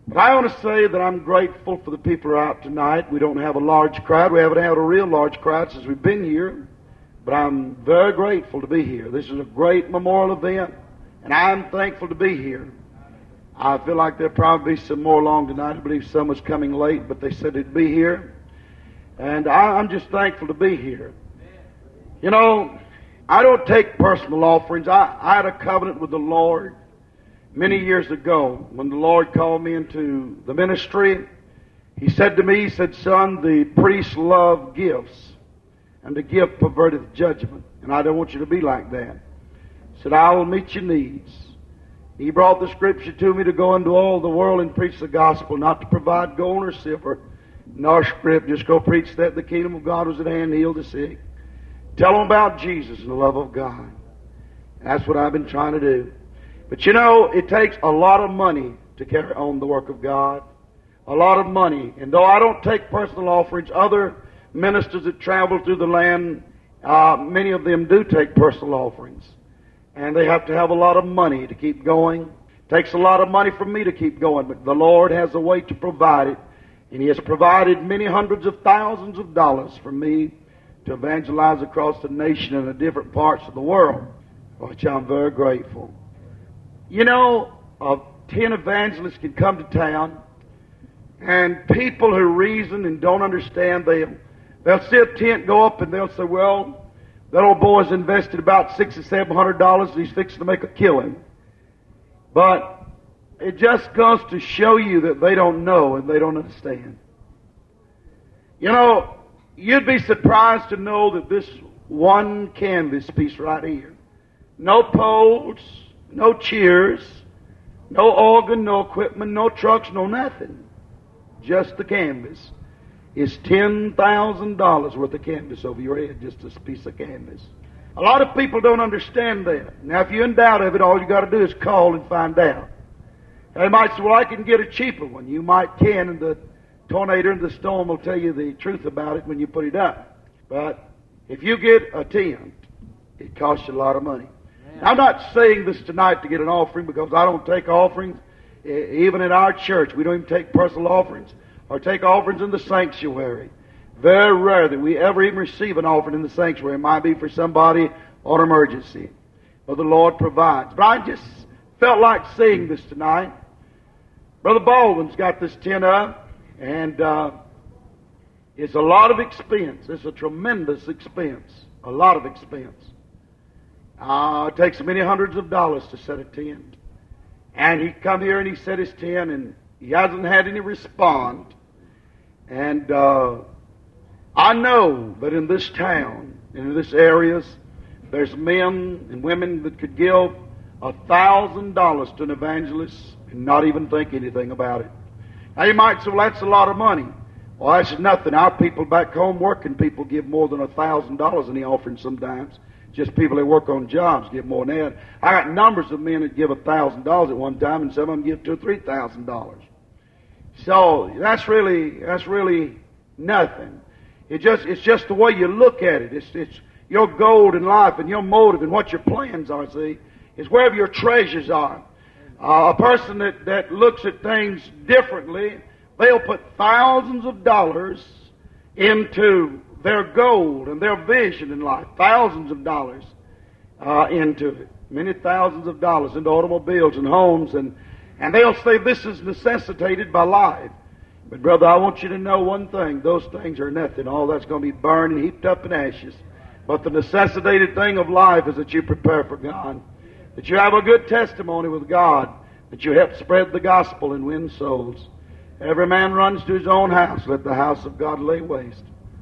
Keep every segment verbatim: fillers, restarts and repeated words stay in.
But I want to say that I'm grateful for the people who are out tonight. We don't have a large crowd. We haven't had a real large crowd since we've been here. But I'm very grateful to be here. This is a great memorial event, and I'm thankful to be here. I feel like there'll probably be some more along tonight. I believe some was coming late, but they said they'd be here. And I, I'm just thankful to be here. You know, I don't take personal offerings. I, I had a covenant with the Lord many years ago when the Lord called me into the ministry. He said to me, he said, "Son, the priests love gifts, and the gift perverteth judgment. And I don't want you to be like that." He said, "I will meet your needs." He brought the scripture to me to go into all the world and preach the gospel, not to provide gold or silver, nor script. Just go preach that the kingdom of God was at hand, heal the sick. Tell them about Jesus and the love of God. That's what I've been trying to do. But you know, it takes a lot of money to carry on the work of God. A lot of money. And though I don't take personal offerings, other ministers that travel through the land, uh, many of them do take personal offerings. And they have to have a lot of money to keep going. It takes a lot of money for me to keep going, but the Lord has a way to provide it. And He has provided many hundreds of thousands of dollars for me to evangelize across the nation and the different parts of the world, for which I'm very grateful. You know, uh, ten evangelists can come to town, and people who reason and don't understand, they'll, they'll see a tent go up and they'll say, "Well, that old boy's invested about six or seven hundred dollars and he's fixing to make a killing." But it just goes to show you that they don't know and they don't understand. You know, you'd be surprised to know that this one canvas piece right here, no poles, no chairs, no organ, no equipment, no trucks, no nothing, just the canvas, is ten thousand dollars worth of canvas over your head, just a piece of canvas. A lot of people don't understand that. Now, if you're in doubt of it, all you got to do is call and find out. They might say, "Well, I can get a cheaper one." You might can, and the tornado and the storm will tell you the truth about it when you put it up. But if you get a tent, it costs you a lot of money. Now, I'm not saying this tonight to get an offering, because I don't take offerings. Even in our church, we don't even take personal offerings or take offerings in the sanctuary. Very rare that we ever even receive an offering in the sanctuary. It might be for somebody on emergency. But the Lord provides. But I just felt like saying this tonight. Brother Baldwin's got this tent up, and uh, it's a lot of expense. It's a tremendous expense. A lot of expense. Uh, it takes many hundreds of dollars to set a tent. And he come here and he set his tent, and he hasn't had any response. And uh, I know that in this town, in this areas, there's men and women that could give a thousand dollars to an evangelist and not even think anything about it. Now you might say, "Well, that's a lot of money." Well, that's nothing. Our people back home, working people, give more than a thousand dollars in the offering sometimes. Just people that work on jobs give more than that. I got numbers of men that give a thousand dollars at one time, and some of them give two or three thousand dollars. So that's really that's really nothing. It just it's just the way you look at it. It's it's your goal in life and your motive and what your plans are. See, it's wherever your treasures are. Uh, a person that that looks at things differently, they'll put thousands of dollars into their goal and their vision in life. Thousands of dollars uh, into it. Many thousands of dollars into automobiles and homes, and and they'll say this is necessitated by life. But brother, I want you to know one thing. Those things are nothing. All that's going to be burned and heaped up in ashes. But the necessitated thing of life is that you prepare for God. That you have a good testimony with God. That you help spread the gospel and win souls. Every man runs to his own house. Let the house of God lay waste.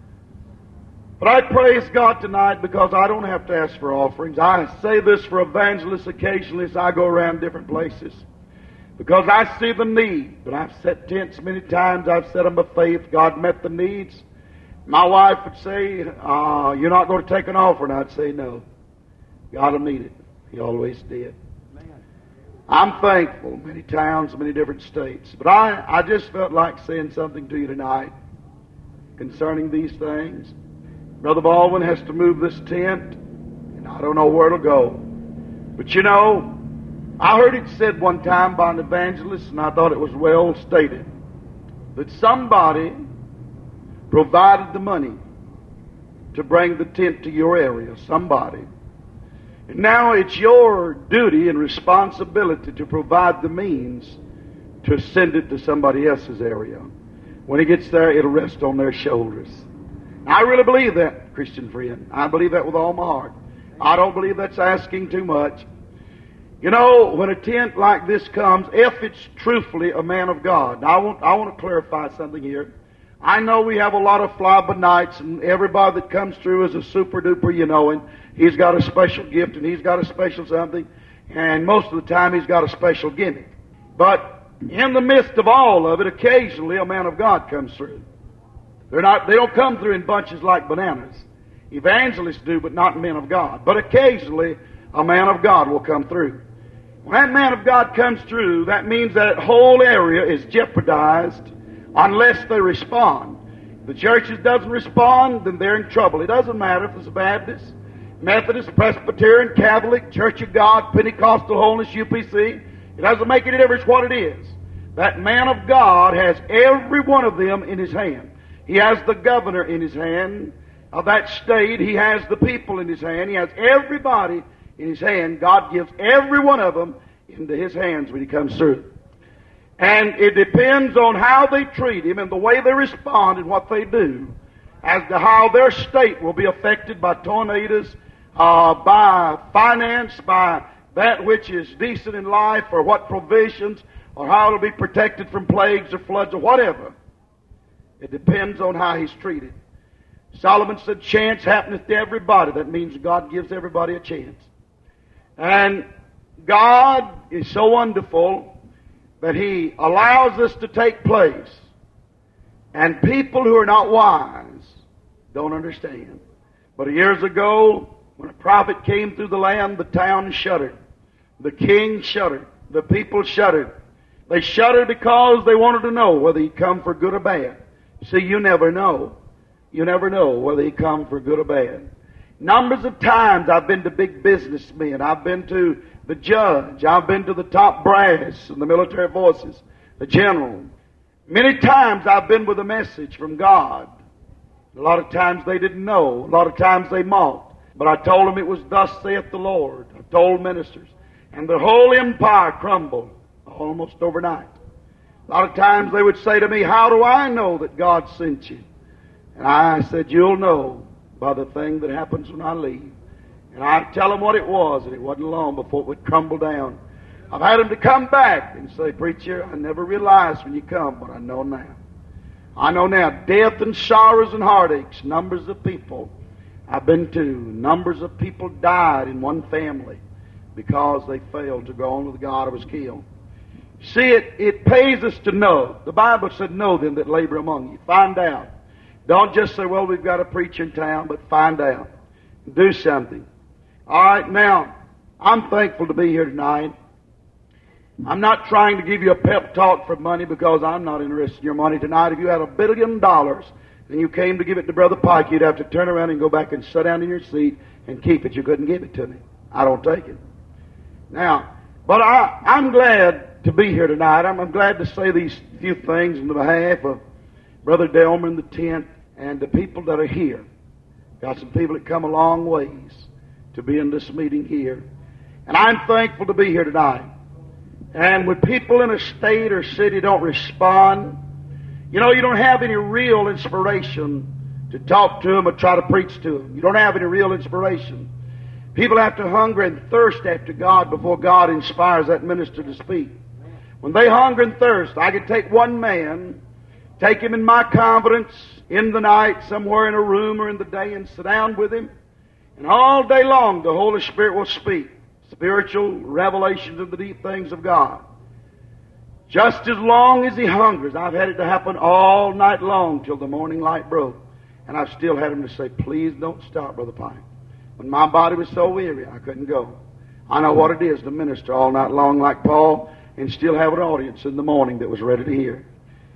But I praise God tonight because I don't have to ask for offerings. I say this for evangelists occasionally as I go around different places. Because I see the need. But I've set tents many times. I've set them by faith. God met the needs. My wife would say, uh, "You're not going to take an offering." I'd say, "No. God will meet it." He always did. Amen. I'm thankful. Many towns, many different states. But I, I just felt like saying something to you tonight concerning these things. Brother Baldwin has to move this tent, and I don't know where it'll go. But you know, I heard it said one time by an evangelist, and I thought it was well stated, that somebody provided the money to bring the tent to your area. Somebody. And now it's your duty and responsibility to provide the means to send it to somebody else's area. When it gets there, it'll rest on their shoulders. I really believe that, Christian friend. I believe that with all my heart. I don't believe that's asking too much. You know, when a tent like this comes, if it's truthfully a man of God, I want, I want to clarify something here. I know we have a lot of fly-by-nights, and everybody that comes through is a super-duper, you know, and he's got a special gift, and he's got a special something, and most of the time he's got a special gimmick. But in the midst of all of it, occasionally a man of God comes through. They're not, they don't come through in bunches like bananas. Evangelists do, but not men of God. But occasionally a man of God will come through. When that man of God comes through, that means that whole area is jeopardized unless they respond. If the churches doesn't respond, then they're in trouble. It doesn't matter if it's a Baptist, Methodist, Presbyterian, Catholic, Church of God, Pentecostal, Holiness, U P C. It doesn't make any difference what it is. That man of God has every one of them in his hand. He has the governor in his hand of that state. He has the people in his hand. He has everybody in his hand. God gives every one of them into his hands when he comes through. And it depends on how they treat him and the way they respond and what they do as to how their state will be affected by tornadoes, uh, by finance, by that which is decent in life, or what provisions, or how it'll be protected from plagues or floods or whatever. It depends on how he's treated. Solomon said, chance happeneth to everybody. That means God gives everybody a chance. And God is so wonderful that He allows this to take place. And people who are not wise don't understand. But years ago, when a prophet came through the land, the town shuddered. The king shuddered. The people shuddered. They shuddered because they wanted to know whether he'd come for good or bad. See, you never know. You never know whether he come for good or bad. Numbers of times I've been to big businessmen. I've been to the judge. I've been to the top brass in the military forces, the general. Many times I've been with a message from God. A lot of times they didn't know. A lot of times they mocked. But I told them it was thus saith the Lord. I told ministers. And the whole empire crumbled almost overnight. A lot of times they would say to me, how do I know that God sent you? And I said, you'll know by the thing that happens when I leave. And I'd tell them what it was, and it wasn't long before it would crumble down. I've had them to come back and say, preacher, I never realized when you come, but I know now. I know now, death and sorrows and heartaches, numbers of people I've been to, numbers of people died in one family because they failed to go on with God or was killed. See, it, it pays us to know. The Bible said, know them that labor among you. Find out. Don't just say, well, we've got a preacher in town, but find out. Do something. All right, now, I'm thankful to be here tonight. I'm not trying to give you a pep talk for money because I'm not interested in your money tonight. If you had a billion dollars and you came to give it to Brother Pike, you'd have to turn around and go back and sit down in your seat and keep it. You couldn't give it to me. I don't take it. Now, but I, I'm glad to be here tonight. I'm, I'm glad to say these few things on the behalf of Brother Delmer in the tent and the people that are here. Got some people that come a long ways to be in this meeting here. And I'm thankful to be here tonight. And when people in a state or city don't respond, you know, you don't have any real inspiration to talk to them or try to preach to them. You don't have any real inspiration. People have to hunger and thirst after God before God inspires that minister to speak. When they hunger and thirst, I can take one man, take him in my confidence in the night, somewhere in a room or in the day, and sit down with him. And all day long, the Holy Spirit will speak spiritual revelations of the deep things of God. Just as long as he hungers. I've had it to happen all night long till the morning light broke. And I've still had him to say, please don't stop, Brother Pike. When my body was so weary, I couldn't go. I know what it is to minister all night long like Paul and still have an audience in the morning that was ready to hear.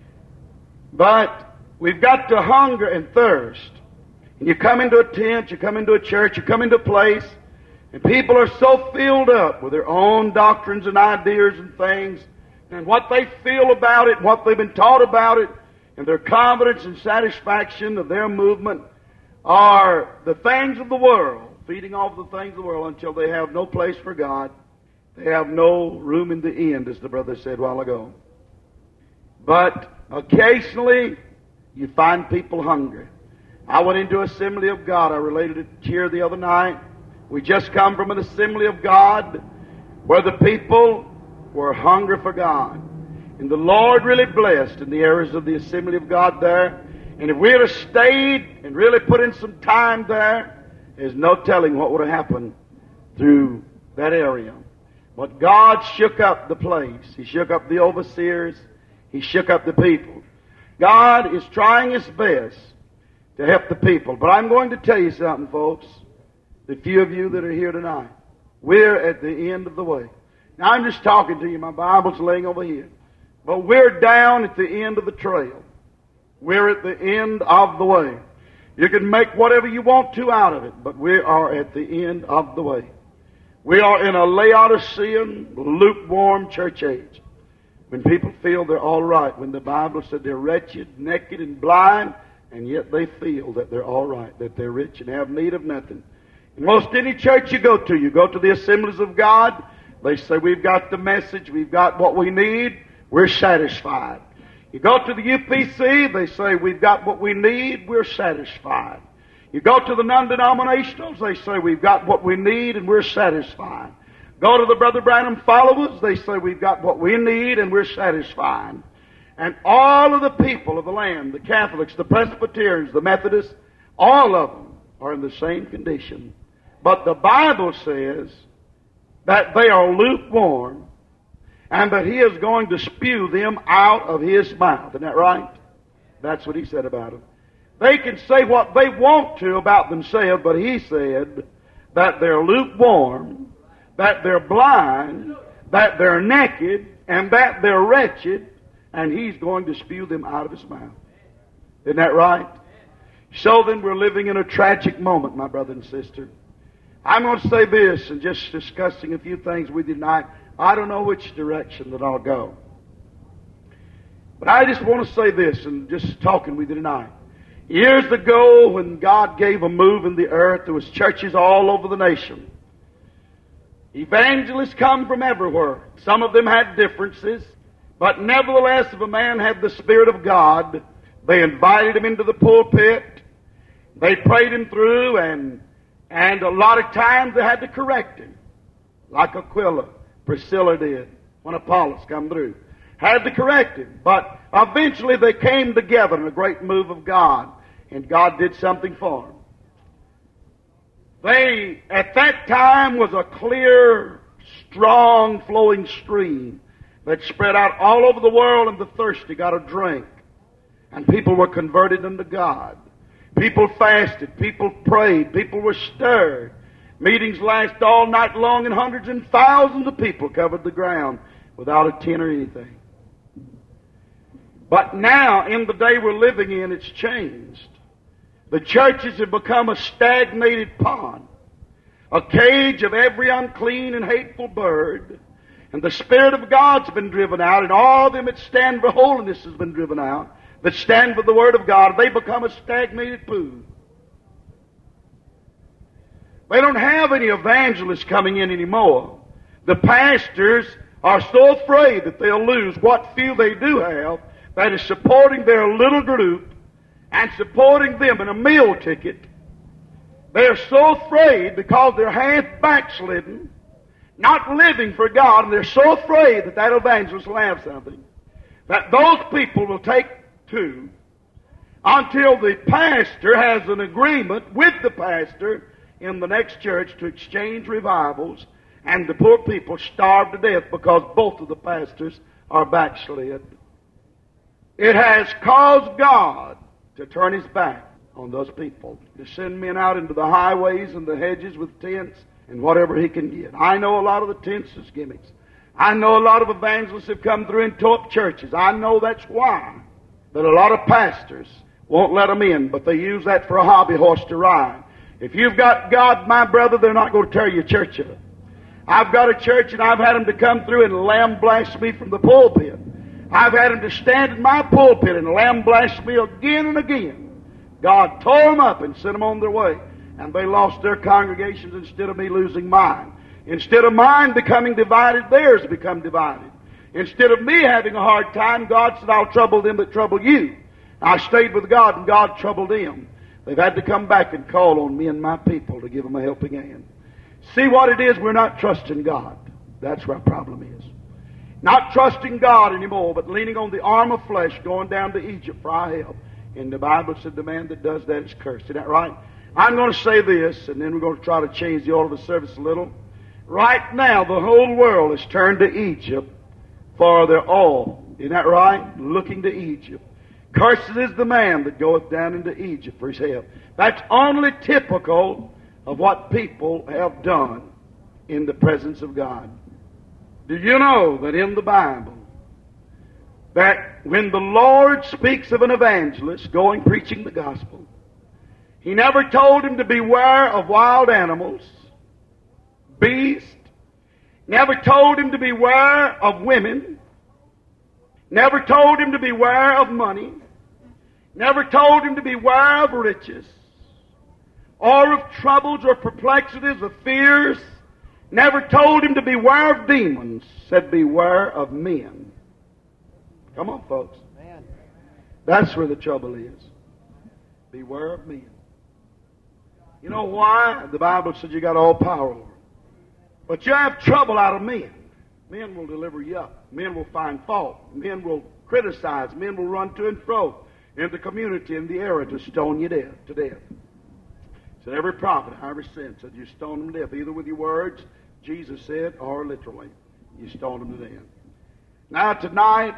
But we've got to hunger and thirst. And you come into a tent, you come into a church, you come into a place, And people are so filled up with their own doctrines and ideas and things, and what they feel about it, what they've been taught about it, and their confidence and satisfaction of their movement are the things of the world, feeding off the things of the world until they have no place for God. They have no room in the end, as the brother said a while ago. But occasionally, you find people hungry. I went into Assembly of God. I related it here the other night. We just come from an Assembly of God where the people were hungry for God. And the Lord really blessed in the areas of the Assembly of God there. And if we had stayed and really put in some time there, there's no telling what would have happened through that area. But God shook up the place. He shook up the overseers. He shook up the people. God is trying His best to help the people. But I'm going to tell you something, folks. The few of you that are here tonight, we're at the end of the way. Now, I'm just talking to you. My Bible's laying over here. But we're down at the end of the trail. We're at the end of the way. You can make whatever you want to out of it, but we are at the end of the way. We are in a Laodicean, lukewarm church age. When people feel they're all right, when the Bible said they're wretched, naked, and blind, and yet they feel that they're all right, that they're rich and have need of nothing. In most any church you go to, you go to the Assemblies of God, they say, we've got the message, we've got what we need, we're satisfied. You go to the U P C, they say, we've got what we need, we're satisfied. You go to the non-denominationals, they say, we've got what we need and we're satisfied. Go to the Brother Branham followers, they say, we've got what we need and we're satisfied. And all of the people of the land, the Catholics, the Presbyterians, the Methodists, all of them are in the same condition. But the Bible says that they are lukewarm and that He is going to spew them out of His mouth. Isn't that right? That's what He said about them. They can say what they want to about themselves, but He said that they're lukewarm, that they're blind, that they're naked, and that they're wretched, and He's going to spew them out of His mouth. Isn't that right? So then we're living in a tragic moment, my brother and sister. I'm going to say this, and just discussing a few things with you tonight. I don't know which direction that I'll go. But I just want to say this, and just talking with you tonight. Years ago, when God gave a move in the earth, there was churches all over the nation. Evangelists come from everywhere. Some of them had differences, but nevertheless, if a man had the Spirit of God, they invited him into the pulpit, they prayed him through, and and a lot of times they had to correct him, like Aquila, Priscilla did when Apollos come through. Had to correct him, but eventually they came together in a great move of God, and God did something for them. They, at that time, was a clear, strong, flowing stream that spread out all over the world, and the thirsty got a drink. And people were converted unto God. People fasted. People prayed. People were stirred. Meetings lasted all night long, and hundreds and thousands of people covered the ground without a tent or anything. But now, in the day we're living in, it's changed. The churches have become a stagnated pond, a cage of every unclean and hateful bird, and the Spirit of God's been driven out, and all them that stand for holiness has been driven out, that stand for the Word of God. They become a stagnated pool. They don't have any evangelists coming in anymore. The pastors are so afraid that they'll lose what few they do have, that is supporting their little group and supporting them in a meal ticket. They're so afraid because they're half backslidden, not living for God, and they're so afraid that that evangelist will have something, that those people will take to until the pastor has an agreement with the pastor in the next church to exchange revivals, and the poor people starve to death because both of the pastors are backslid. It has caused God to turn His back on those people, to send men out into the highways and the hedges with tents and whatever He can get. I know a lot of the tents is gimmicks. I know a lot of evangelists have come through and tore up churches. I know that's why that a lot of pastors won't let them in, but they use that for a hobby horse to ride. If you've got God, my brother, they're not going to tear your church up. I've got a church, and I've had them to come through and lamb-blast me from the pulpit. I've had them to stand in my pulpit and lamb-blast me again and again. God tore them up and sent them on their way. And they lost their congregations instead of me losing mine. Instead of mine becoming divided, theirs become divided. Instead of me having a hard time, God said, I'll trouble them that trouble you. I stayed with God, and God troubled them. They've had to come back and call on me and my people to give them a helping hand. See what it is? We're not trusting God. That's where our problem is. Not trusting God anymore, but leaning on the arm of flesh, going down to Egypt for our help. And the Bible said the man that does that is cursed. Isn't that right? I'm going to say this, and then we're going to try to change the order of the service a little. Right now, the whole world has turned to Egypt for their oil. Isn't that right? Looking to Egypt. Cursed is the man that goeth down into Egypt for his help. That's only typical of what people have done in the presence of God. Do you know that in the Bible, that when the Lord speaks of an evangelist going preaching the gospel, He never told him to beware of wild animals, beasts, never told him to beware of women, never told him to beware of money, never told him to beware of riches, or of troubles or perplexities or fears, never told him to beware of demons, said beware of men. Come on, folks. Man. That's where the trouble is. Beware of men. You know why? The Bible says you got all power over them. But you have trouble out of men. Men will deliver you up. Men will find fault. Men will criticize. Men will run to and fro in the community, in the area, to stone you death, to death. So every prophet I ever sent said you stone them to death, either with your words, Jesus said, or literally. You stone them to death. Now tonight,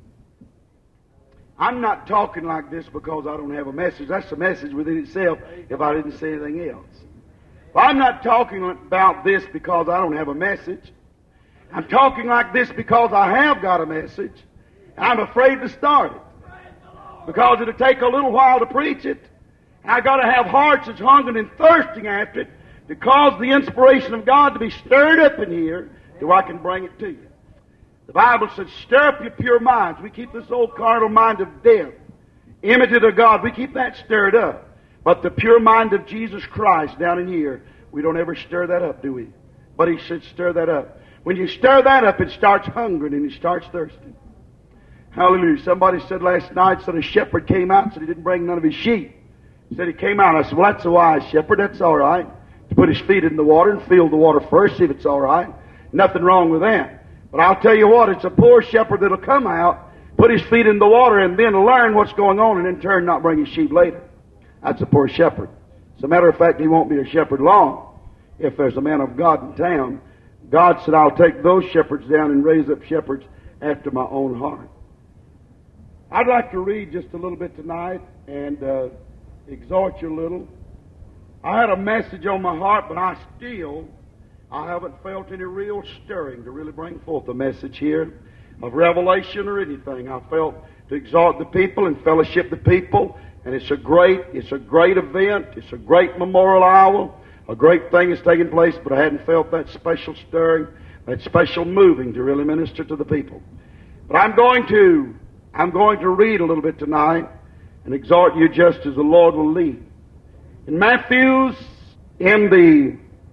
I'm not talking like this because I don't have a message. That's a message within itself if I didn't say anything else. But I'm not talking about this because I don't have a message. I'm talking like this because I have got a message, and I'm afraid to start it. Because it'll take a little while to preach it. And I've got to have hearts that's hungering and thirsting after it to cause the inspiration of God to be stirred up in here so I can bring it to you. The Bible says, stir up your pure minds. We keep this old carnal mind of death, imitate of God. We keep that stirred up. But the pure mind of Jesus Christ down in here, we don't ever stir that up, do we? But He said stir that up. When you stir that up, it starts hungering and it starts thirsting. Hallelujah. Somebody said last night, said a shepherd came out and said he didn't bring none of his sheep. He said he came out. I said, well, that's a wise shepherd. That's all right. To put his feet in the water and feel the water first, see if it's all right. Nothing wrong with that. But I'll tell you what, it's a poor shepherd that'll come out, put his feet in the water, and then learn what's going on, and in turn not bring his sheep later. That's a poor shepherd. As a matter of fact, he won't be a shepherd long. If there's a man of God in town, God said, I'll take those shepherds down and raise up shepherds after my own heart. I'd like to read just a little bit tonight and uh, exhort you a little. I had a message on my heart, but I still, I haven't felt any real stirring to really bring forth a message here of revelation or anything. I felt to exhort the people and fellowship the people, and it's a great, it's a great event. It's a great memorial hour. A great thing is taking place, but I hadn't felt that special stirring, that special moving to really minister to the people. But I'm going to, I'm going to read a little bit tonight and exhort you just as the Lord will lead. In Matthew's, in the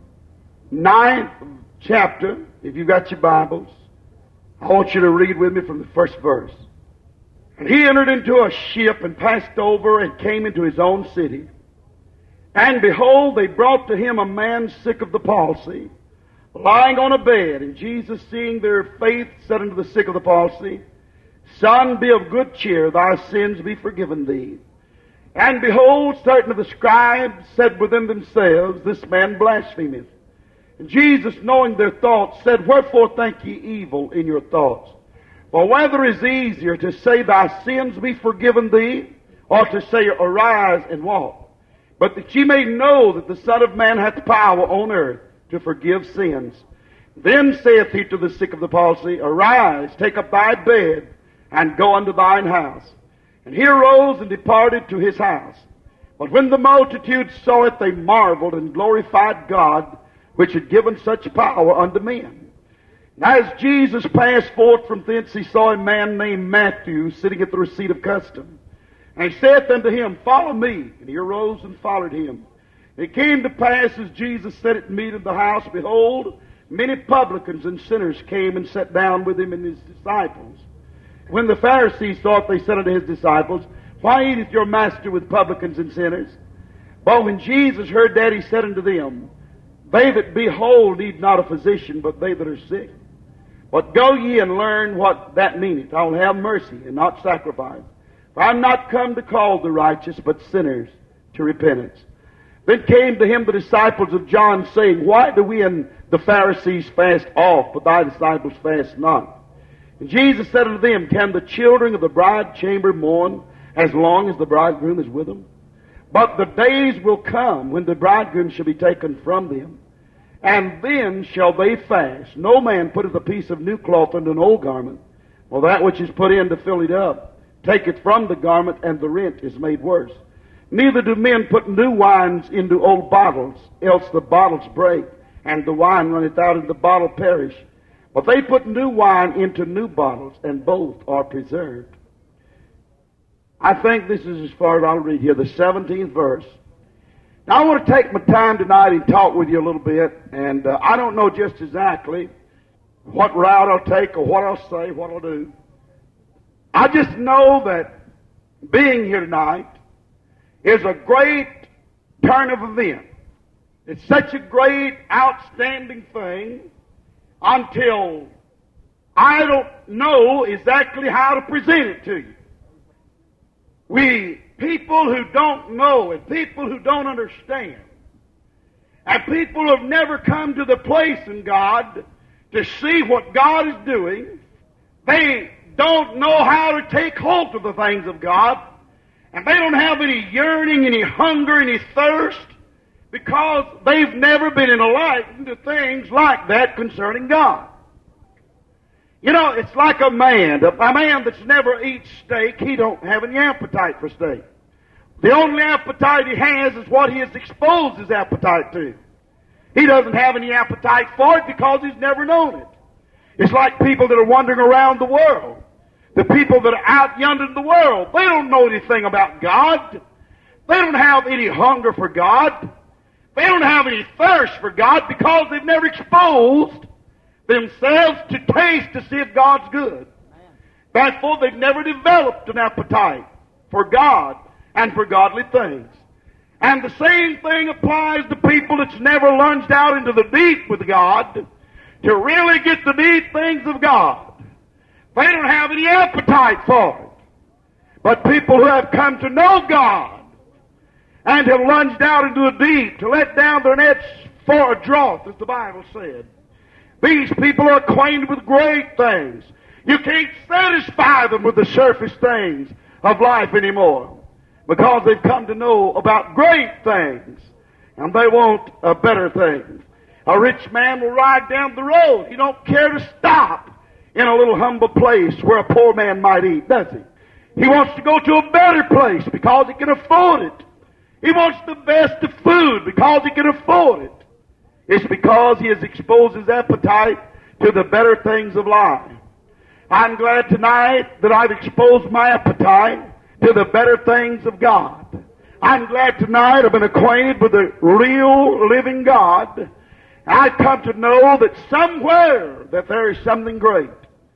ninth chapter, if you've got your Bibles, I want you to read with me from the first verse. And he entered into a ship and passed over and came into his own city. And behold, they brought to him a man sick of the palsy, lying on a bed. And Jesus, seeing their faith, said unto the sick of the palsy, Son, be of good cheer, thy sins be forgiven thee. And behold, certain of the scribes said within themselves, This man blasphemeth. And Jesus, knowing their thoughts, said, Wherefore think ye evil in your thoughts? For whether is easier to say, Thy sins be forgiven thee, or to say, Arise and walk? But that ye may know that the Son of Man hath power on earth to forgive sins. Then saith he to the sick of the palsy, Arise, take up thy bed, and go unto thine house. And he arose and departed to his house. But when the multitude saw it, they marveled and glorified God, which had given such power unto men. And as Jesus passed forth from thence, he saw a man named Matthew sitting at the receipt of custom. And he saith unto him, Follow me. And he arose and followed him. And it came to pass, as Jesus sat at meat in the house, behold, many publicans and sinners came and sat down with him and his disciples. When the Pharisees saw it, they said unto his disciples, Why eateth your master with publicans and sinners? But when Jesus heard that, he said unto them, They that be whole need not a physician, but they that are sick. But go ye and learn what that meaneth. I will have mercy and not sacrifice. For I am not come to call the righteous, but sinners to repentance. Then came to him the disciples of John, saying, Why do we and the Pharisees fast oft, but thy disciples fast not? And Jesus said unto them, Can the children of the bride chamber mourn as long as the bridegroom is with them? But the days will come when the bridegroom shall be taken from them, and then shall they fast. No man putteth a piece of new cloth into an old garment, or that which is put in to fill it up taketh from the garment, and the rent is made worse. Neither do men put new wines into old bottles, else the bottles break, and the wine runneth out, and the bottle perish. But they put new wine into new bottles, and both are preserved. I think this is as far as I'll read here, the seventeenth verse. Now I want to take my time tonight and talk with you a little bit, and uh, I don't know just exactly what route I'll take or what I'll say, what I'll do. I just know that being here tonight is a great turn of event. It's such a great, outstanding thing until I don't know exactly how to present it to you. We, people who don't know and people who don't understand, and people who have never come to the place in God to see what God is doing, they don't know how to take hold of the things of God, and they don't have any yearning, any hunger, any thirst, because they've never been enlightened to things like that concerning God. You know, it's like a man. A man that's never eats steak, he don't have any appetite for steak. The only appetite he has is what he has exposed his appetite to. He doesn't have any appetite for it because he's never known it. It's like people that are wandering around the world. The people that are out yonder in the world, they don't know anything about God. They don't have any hunger for God. They don't have any thirst for God because they've never exposed themselves to taste to see if God's good. Therefore, they've never developed an appetite for God and for godly things. And the same thing applies to people that's never lunged out into the deep with God to really get the deep things of God. They don't have any appetite for it. But people who have come to know God and have lunged out into the deep to let down their nets for a draught, as the Bible said, these people are acquainted with great things. You can't satisfy them with the surface things of life anymore because they've come to know about great things, and they want uh, better things. A rich man will ride down the road. He don't care to stop in a little humble place where a poor man might eat, does he? He wants to go to a better place because he can afford it. He wants the best of food because he can afford it. It's because he has exposed his appetite to the better things of life. I'm glad tonight that I've exposed my appetite to the better things of God. I'm glad tonight I've been acquainted with the real living God. I've come to know that somewhere that there is something great.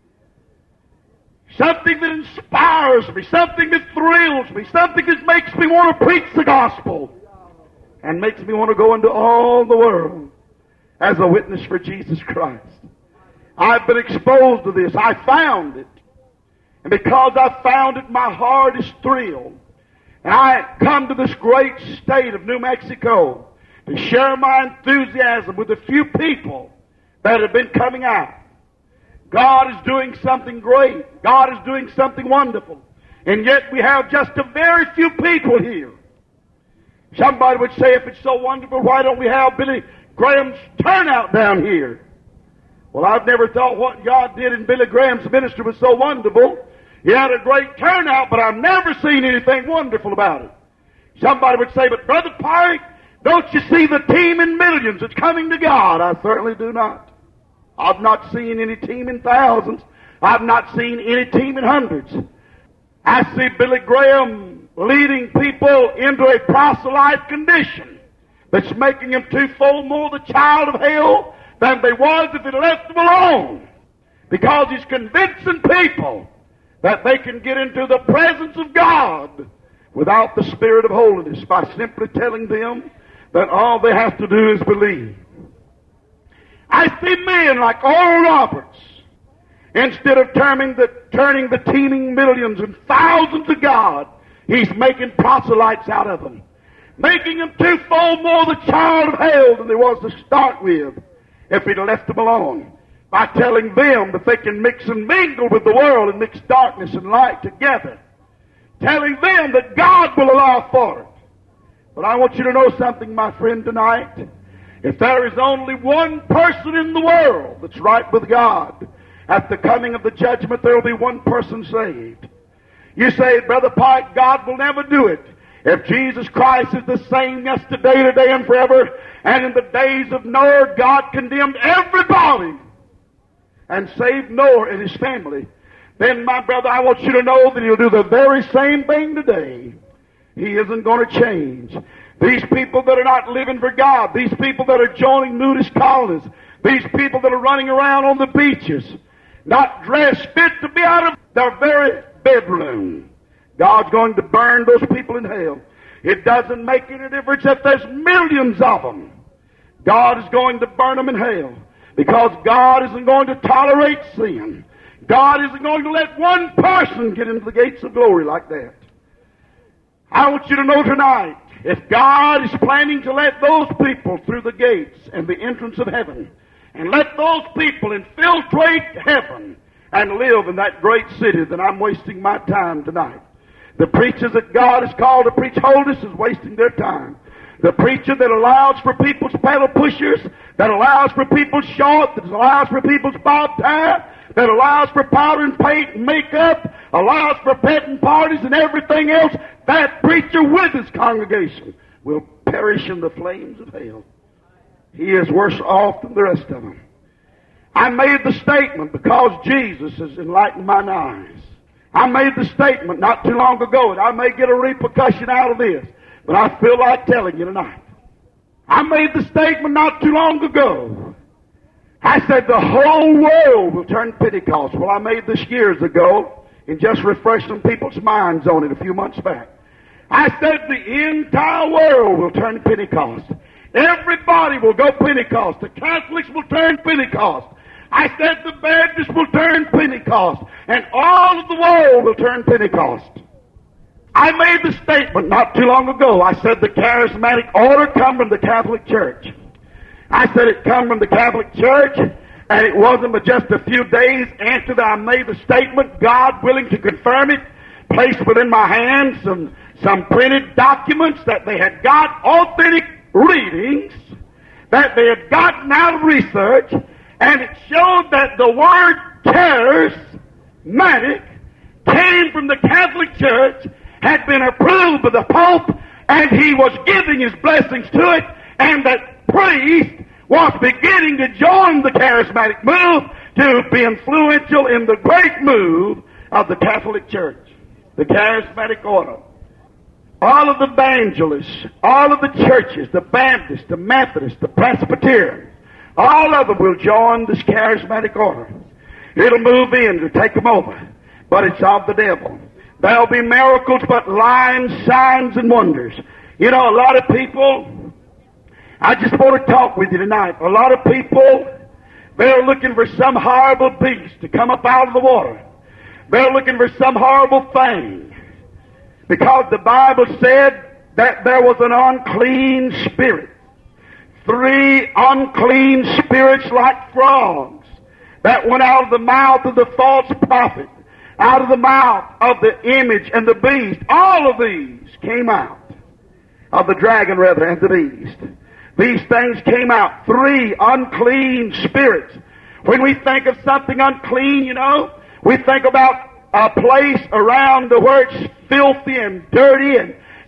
Something that inspires me, something that thrills me, something that makes me want to preach the gospel and makes me want to go into all the world as a witness for Jesus Christ. I've been exposed to this. I found it. And because I found it, my heart is thrilled. And I come to this great state of New Mexico to share my enthusiasm with a few people that have been coming out. God is doing something great. God is doing something wonderful. And yet we have just a very few people here. Somebody would say, if it's so wonderful, why don't we have Billy Graham's turnout down here? Well, I've never thought what God did in Billy Graham's ministry was so wonderful. He had a great turnout, but I've never seen anything wonderful about it. Somebody would say, but Brother Pike, don't you see the team in millions that's coming to God? I certainly do not. I've not seen any team in thousands. I've not seen any team in hundreds. I see Billy Graham leading people into a proselyte condition that's making them twofold more the child of hell than they was if he'd left them alone. Because he's convincing people that they can get into the presence of God without the Spirit of holiness by simply telling them that all they have to do is believe. I see men like Oral Roberts, instead of turning the, turning the teeming millions and thousands of God, he's making proselytes out of them, making them twofold more the child of hell than they was to start with if he'd left them alone, by telling them that they can mix and mingle with the world and mix darkness and light together, telling them that God will allow for it. But I want you to know something, my friend, tonight. If there is only one person in the world that's right with God, at the coming of the judgment there will be one person saved. You say, Brother Pike, God will never do it. If Jesus Christ is the same yesterday, today, and forever, and in the days of Noah, God condemned everybody and saved Noah and his family, then, my brother, I want you to know that He'll do the very same thing today. He isn't going to change. These people that are not living for God, these people that are joining nudist colonies, these people that are running around on the beaches, not dressed fit to be out of their very bedroom, God's going to burn those people in hell. It doesn't make any difference if there's millions of them. God is going to burn them in hell, because God isn't going to tolerate sin. God isn't going to let one person get into the gates of glory like that. I want you to know tonight, if God is planning to let those people through the gates and the entrance of heaven, and let those people infiltrate heaven and live in that great city, then I'm wasting my time tonight. The preachers that God has called to preach holiness is wasting their time. The preacher that allows for people's pedal pushers, that allows for people's short, that allows for people's bob tie, that allows for powder and paint and makeup, allows for petting parties and everything else, that preacher with his congregation will perish in the flames of hell. He is worse off than the rest of them. I made the statement because Jesus has enlightened mine eyes. I made the statement not too long ago, and I may get a repercussion out of this, but I feel like telling you tonight. I made the statement not too long ago. I said the whole world will turn Pentecostal. Well, I made this years ago and just refreshed some people's minds on it a few months back. I said the entire world will turn Pentecost. Everybody will go Pentecost. The Catholics will turn Pentecost. I said the Baptists will turn Pentecost. And all of the world will turn Pentecost. I made the statement not too long ago. I said the charismatic order come from the Catholic Church. I said it come from the Catholic Church, and it wasn't but just a few days after that I made the statement, God willing to confirm it, placed within my hands some, some printed documents that they had got authentic readings, that they had gotten out of research, and it showed that the word charismatic came from the Catholic Church, had been approved by the Pope, and he was giving his blessings to it, and that priest was beginning to join the charismatic move to be influential in the great move of the Catholic Church, the charismatic order. All of the evangelists, all of the churches, the Baptists, the Methodists, the Presbyterians, all of them will join this charismatic order. It'll move in to take them over, but it's of the devil. There'll be miracles, but lying signs and wonders. You know, a lot of people, I just want to talk with you tonight. A lot of people, they're looking for some horrible beast to come up out of the water. They're looking for some horrible thing. Because the Bible said that there was an unclean spirit. Three unclean spirits like frogs that went out of the mouth of the false prophet, out of the mouth of the image and the beast. All of these came out of the dragon, rather, and the beast. These things came out. Three unclean spirits. When we think of something unclean, you know, we think about a place around where it's filthy and dirty and,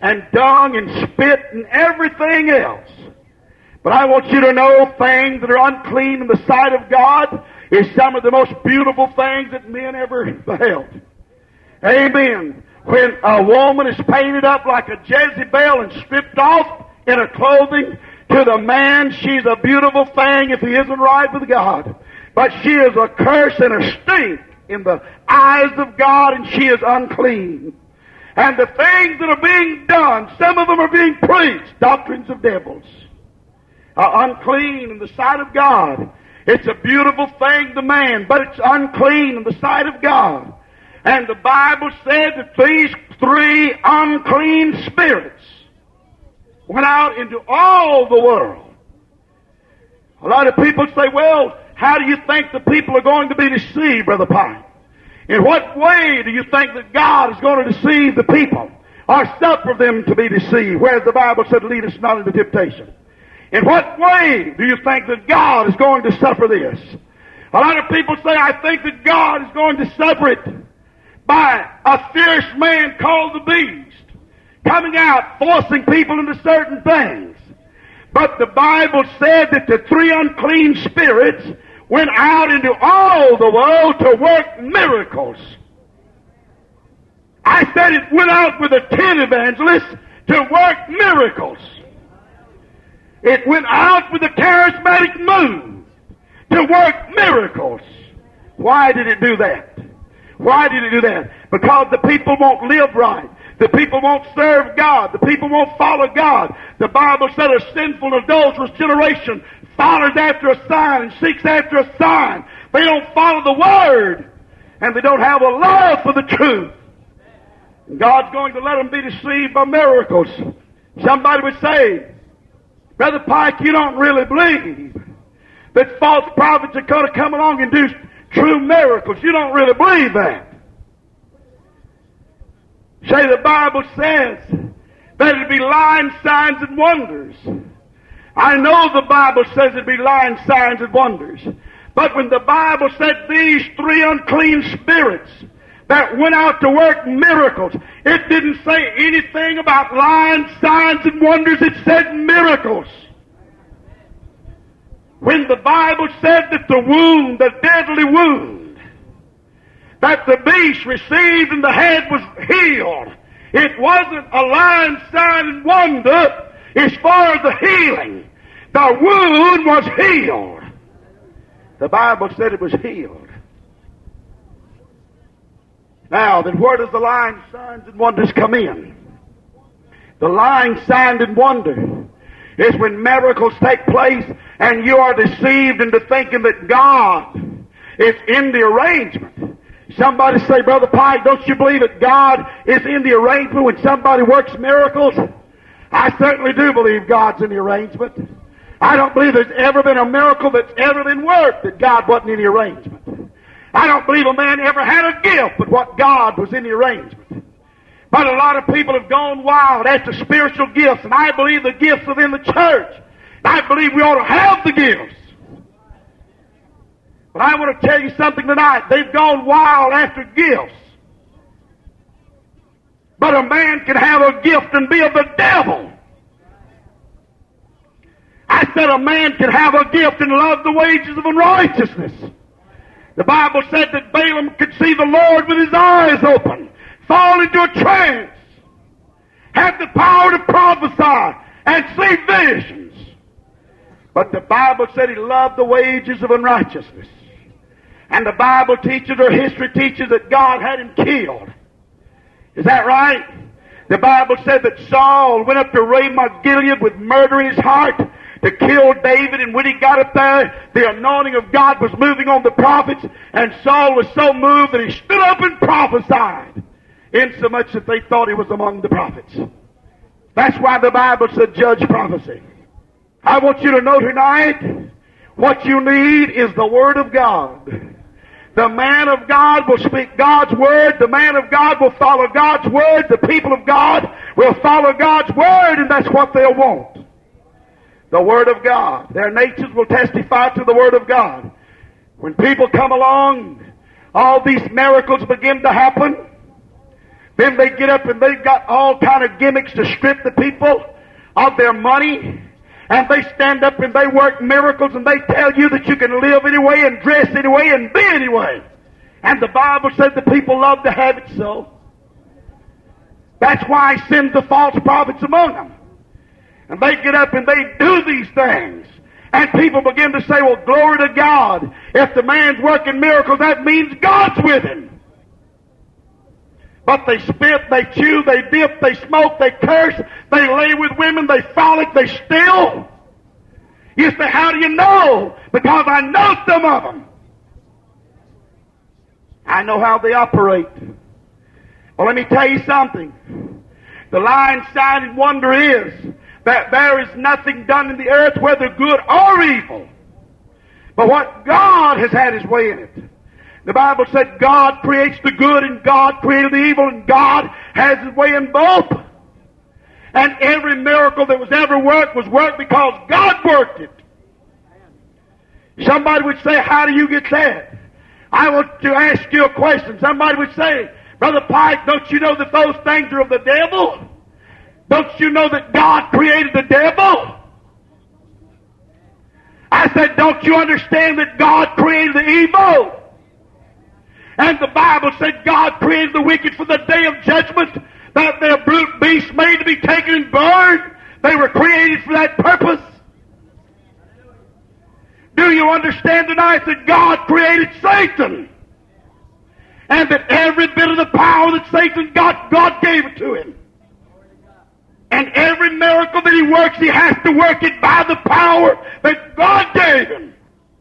and dung and spit and everything else. But I want you to know things that are unclean in the sight of God is some of the most beautiful things that men ever beheld. Amen. When a woman is painted up like a Jezebel and stripped off in her clothing, to the man she's a beautiful thing if he isn't right with God. But she is a curse and a stink in the eyes of God, and she is unclean. And the things that are being done, some of them are being preached, doctrines of devils, are unclean in the sight of God. It's a beautiful thing to man, but it's unclean in the sight of God. And the Bible said that these three unclean spirits went out into all the world. A lot of people say, well, how do you think the people are going to be deceived, Brother Pine? In what way do you think that God is going to deceive the people or suffer them to be deceived? Whereas the Bible said, lead us not into temptation. In what way do you think that God is going to suffer this? A lot of people say, I think that God is going to suffer it by a fierce man called the beast coming out, forcing people into certain things. But the Bible said that the three unclean spirits went out into all the world to work miracles. I said it went out with the ten evangelists to work miracles. It went out with the charismatic move to work miracles. Why did it do that? Why did it do that? Because the people won't live right. The people won't serve God. The people won't follow God. The Bible said a sinful, adulterous generation follows after a sign and seeks after a sign. They don't follow the Word, and they don't have a love for the truth. And God's going to let them be deceived by miracles. Somebody would say, Brother Pike, you don't really believe that false prophets are going to come along and do true miracles. You don't really believe that. Say the Bible says that it'd be lying signs and wonders. I know the Bible says it'd be lying signs and wonders. But when the Bible said these three unclean spirits that went out to work miracles, it didn't say anything about lying signs and wonders. It said miracles. When the Bible said that the wound, the deadly wound, that the beast received in the head was healed, it wasn't a lying sign and wonder as far as the healing. The wound was healed. The Bible said it was healed. Now, then where does the lying signs and wonders come in? The lying sign and wonder is when miracles take place and you are deceived into thinking that God is in the arrangement. Somebody say, Brother Pike, don't you believe that God is in the arrangement when somebody works miracles? I certainly do believe God's in the arrangement. I don't believe there's ever been a miracle that's ever been worked that God wasn't in the arrangement. I don't believe a man ever had a gift but what God was in the arrangement. But a lot of people have gone wild after spiritual gifts, and I believe the gifts are in the church. I believe we ought to have the gifts. But I want to tell you something tonight. They've gone wild after gifts. But a man can have a gift and be of the devil. I said a man can have a gift and love the wages of unrighteousness. The Bible said that Balaam could see the Lord with his eyes open, fall into a trance, have the power to prophesy and see visions. But the Bible said he loved the wages of unrighteousness. And the Bible teaches, or history teaches, that God had him killed. Is that right? The Bible said that Saul went up to Ramoth Gilead with murder in his heart to kill David, and when he got up there, the anointing of God was moving on the prophets, and Saul was so moved that he stood up and prophesied, insomuch that they thought he was among the prophets. That's why the Bible said, judge prophecy. I want you to know tonight, what you need is the Word of God. The man of God will speak God's Word. The man of God will follow God's Word. The people of God will follow God's Word, and that's what they'll want. The Word of God. Their natures will testify to the Word of God. When people come along, all these miracles begin to happen. Then they get up and they've got all kind of gimmicks to strip the people of their money. And they stand up and they work miracles and they tell you that you can live anyway and dress anyway and be anyway. And the Bible says the people love to have it so. That's why He sends the false prophets among them. And they get up and they do these things. And people begin to say, well, glory to God. If the man's working miracles, that means God's with him. But they spit, they chew, they dip, they smoke, they curse, they lay with women, they frolic, they steal. You say, how do you know? Because I know some of them. I know how they operate. Well, let me tell you something. The lying sign and wonder is that there is nothing done in the earth, whether good or evil, but what God has had His way in it. The Bible said God creates the good and God created the evil, and God has His way in both. And every miracle that was ever worked was worked because God worked it. Somebody would say, how do you get that? I want to ask you a question. Somebody would say, Brother Pike, don't you know that those things are of the devil? Don't you know that God created the devil? I said, don't you understand that God created the evil? And the Bible said God created the wicked for the day of judgment, that they're brute beasts made to be taken and burned. They were created for that purpose. Do you understand tonight that God created Satan? And that every bit of the power that Satan got, God gave it to him. And every miracle that he works, he has to work it by the power that God gave him.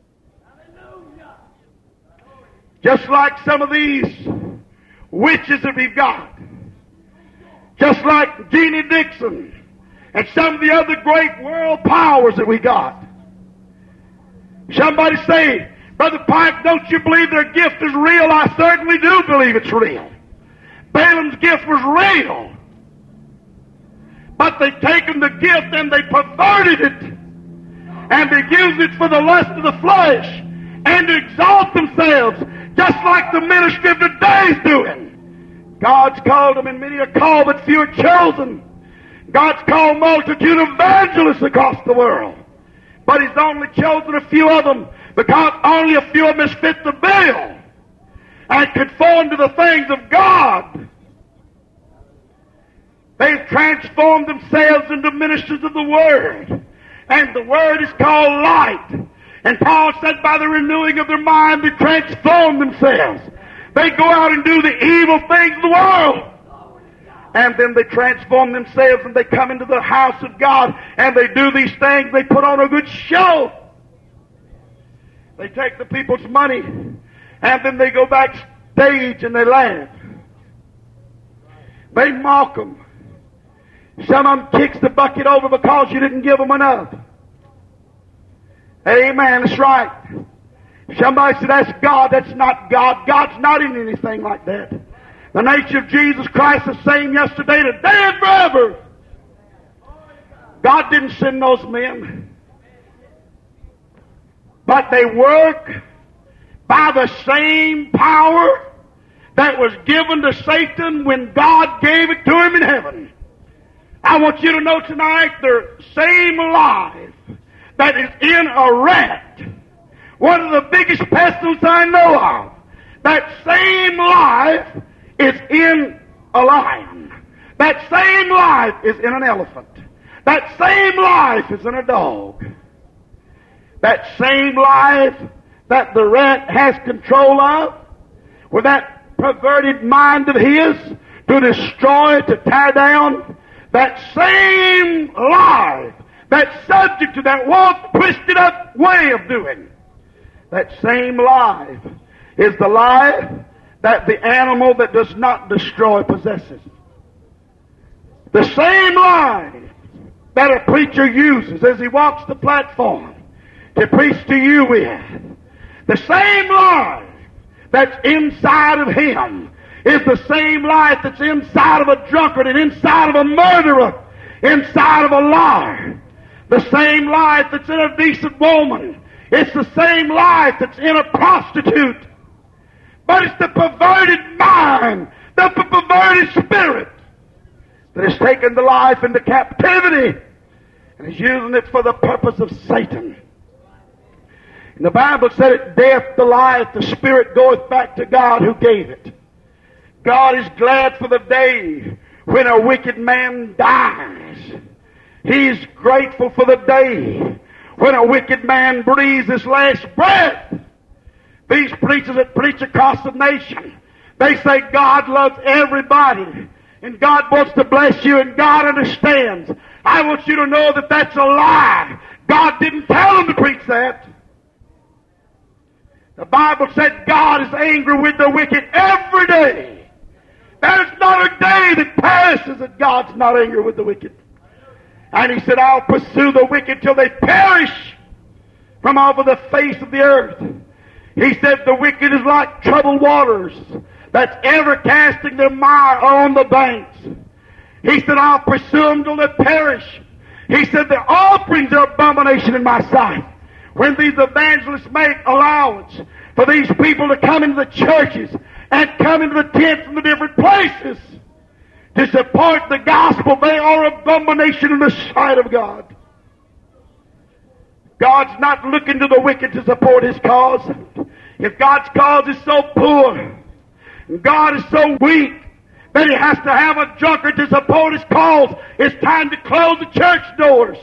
Just like some of these witches that we've got. Just like Jeannie Dixon and some of the other great world powers that we got. Somebody say, Brother Pike, don't you believe their gift is real? I certainly do believe it's real. Balaam's gift was real. But they've taken the gift and they perverted it. And they used it for the lust of the flesh and to exalt themselves, just like the ministry of today is doing. God's called them, and many are called, but few are chosen. God's called a multitude of evangelists across the world. But He's only chosen a few of them because only a few of them has fit the bill and conform to the things of God. They've transformed themselves into ministers of the Word. And the Word is called light. And Paul said by the renewing of their mind they transform themselves. They go out and do the evil things of the world. And then they transform themselves and they come into the house of God and they do these things. They put on a good show. They take the people's money and then they go backstage and they laugh. They mock them. Some of them kicks the bucket over because you didn't give them enough. Amen, that's right. Somebody said, that's God. That's not God. God's not in anything like that. The nature of Jesus Christ is the same yesterday, today, and forever. God didn't send those men. But they work by the same power that was given to Satan when God gave it to him in heaven. I want you to know tonight the same life that is in a rat, one of the biggest pestilence I know of, that same life is in a lion. That same life is in an elephant. That same life is in a dog. That same life that the rat has control of, with that perverted mind of his to destroy, to tear down, that same life that's subject to that warped, twisted up way of doing, that same life is the life that the animal that does not destroy possesses. The same life that a preacher uses as he walks the platform to preach to you with, the same life that's inside of him is the same life that's inside of a drunkard and inside of a murderer, inside of a liar. The same life that's in a decent woman. It's the same life that's in a prostitute. But it's the perverted mind, the p- perverted very spirit that has taken the life into captivity and is using it for the purpose of Satan. And the Bible said it, death to life, the spirit goeth back to God who gave it. God is glad for the day when a wicked man dies. He's grateful for the day when a wicked man breathes his last breath. These preachers that preach across the nation, they say God loves everybody and God wants to bless you and God understands. I want you to know that that's a lie. God didn't tell them to preach that. The Bible said God is angry with the wicked every day. There's not a day that passes that God's not angry with the wicked. And He said, I'll pursue the wicked till they perish from over the face of the earth. He said the wicked is like troubled waters that's ever casting their mire on the banks. He said, I'll pursue them till they perish. He said, their offerings are abomination in my sight. When these evangelists make allowance for these people to come into the churches and come into the tents in the different places to support the gospel, they are abomination in the sight of God. God's not looking to the wicked to support His cause. If God's cause is so poor, and God is so weak, that He has to have a drunkard to support His cause, it's time to close the church doors.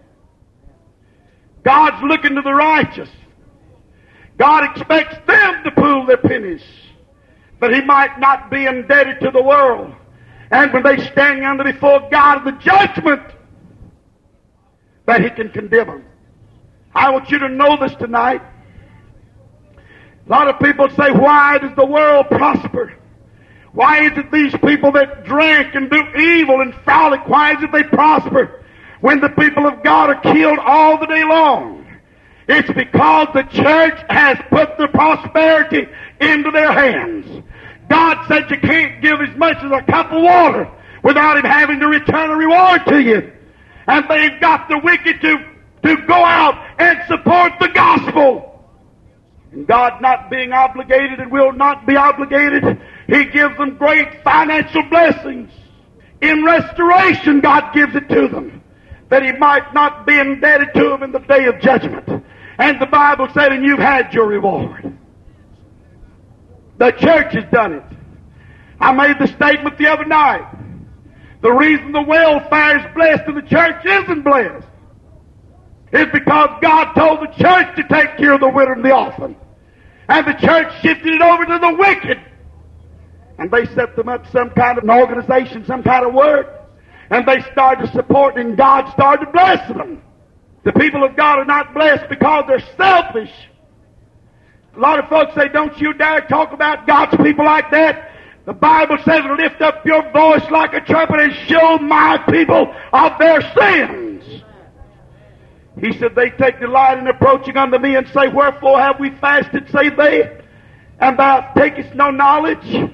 God's looking to the righteous. God expects them to pool their pennies, that He might not be indebted to the world. And when they stand under before God in the judgment, that He can condemn them. I want you to know this tonight. A lot of people say, why does the world prosper? Why is it these people that drink and do evil and frolic, why is it they prosper when the people of God are killed all the day long? It's because the church has put the prosperity into their hands. God said you can't give as much as a cup of water without Him having to return a reward to you. And they've got the wicked to, to go out and support the gospel. And God not being obligated and will not be obligated, He gives them great financial blessings. In restoration, God gives it to them, that He might not be indebted to them in the day of judgment. And the Bible said, and you've had your reward. The church has done it. I made the statement the other night. The reason the welfare is blessed and the church isn't blessed is because God told the church to take care of the widow and the orphan. And the church shifted it over to the wicked. And they set them up some kind of an organization, some kind of work. And they started to support and God started blessing them. The people of God are not blessed because they're selfish. A lot of folks say, don't you dare talk about God's people like that. The Bible says, lift up your voice like a trumpet and show my people of their sins. He said, they take delight in approaching unto me and say, wherefore have we fasted, say they, and thou takest no knowledge?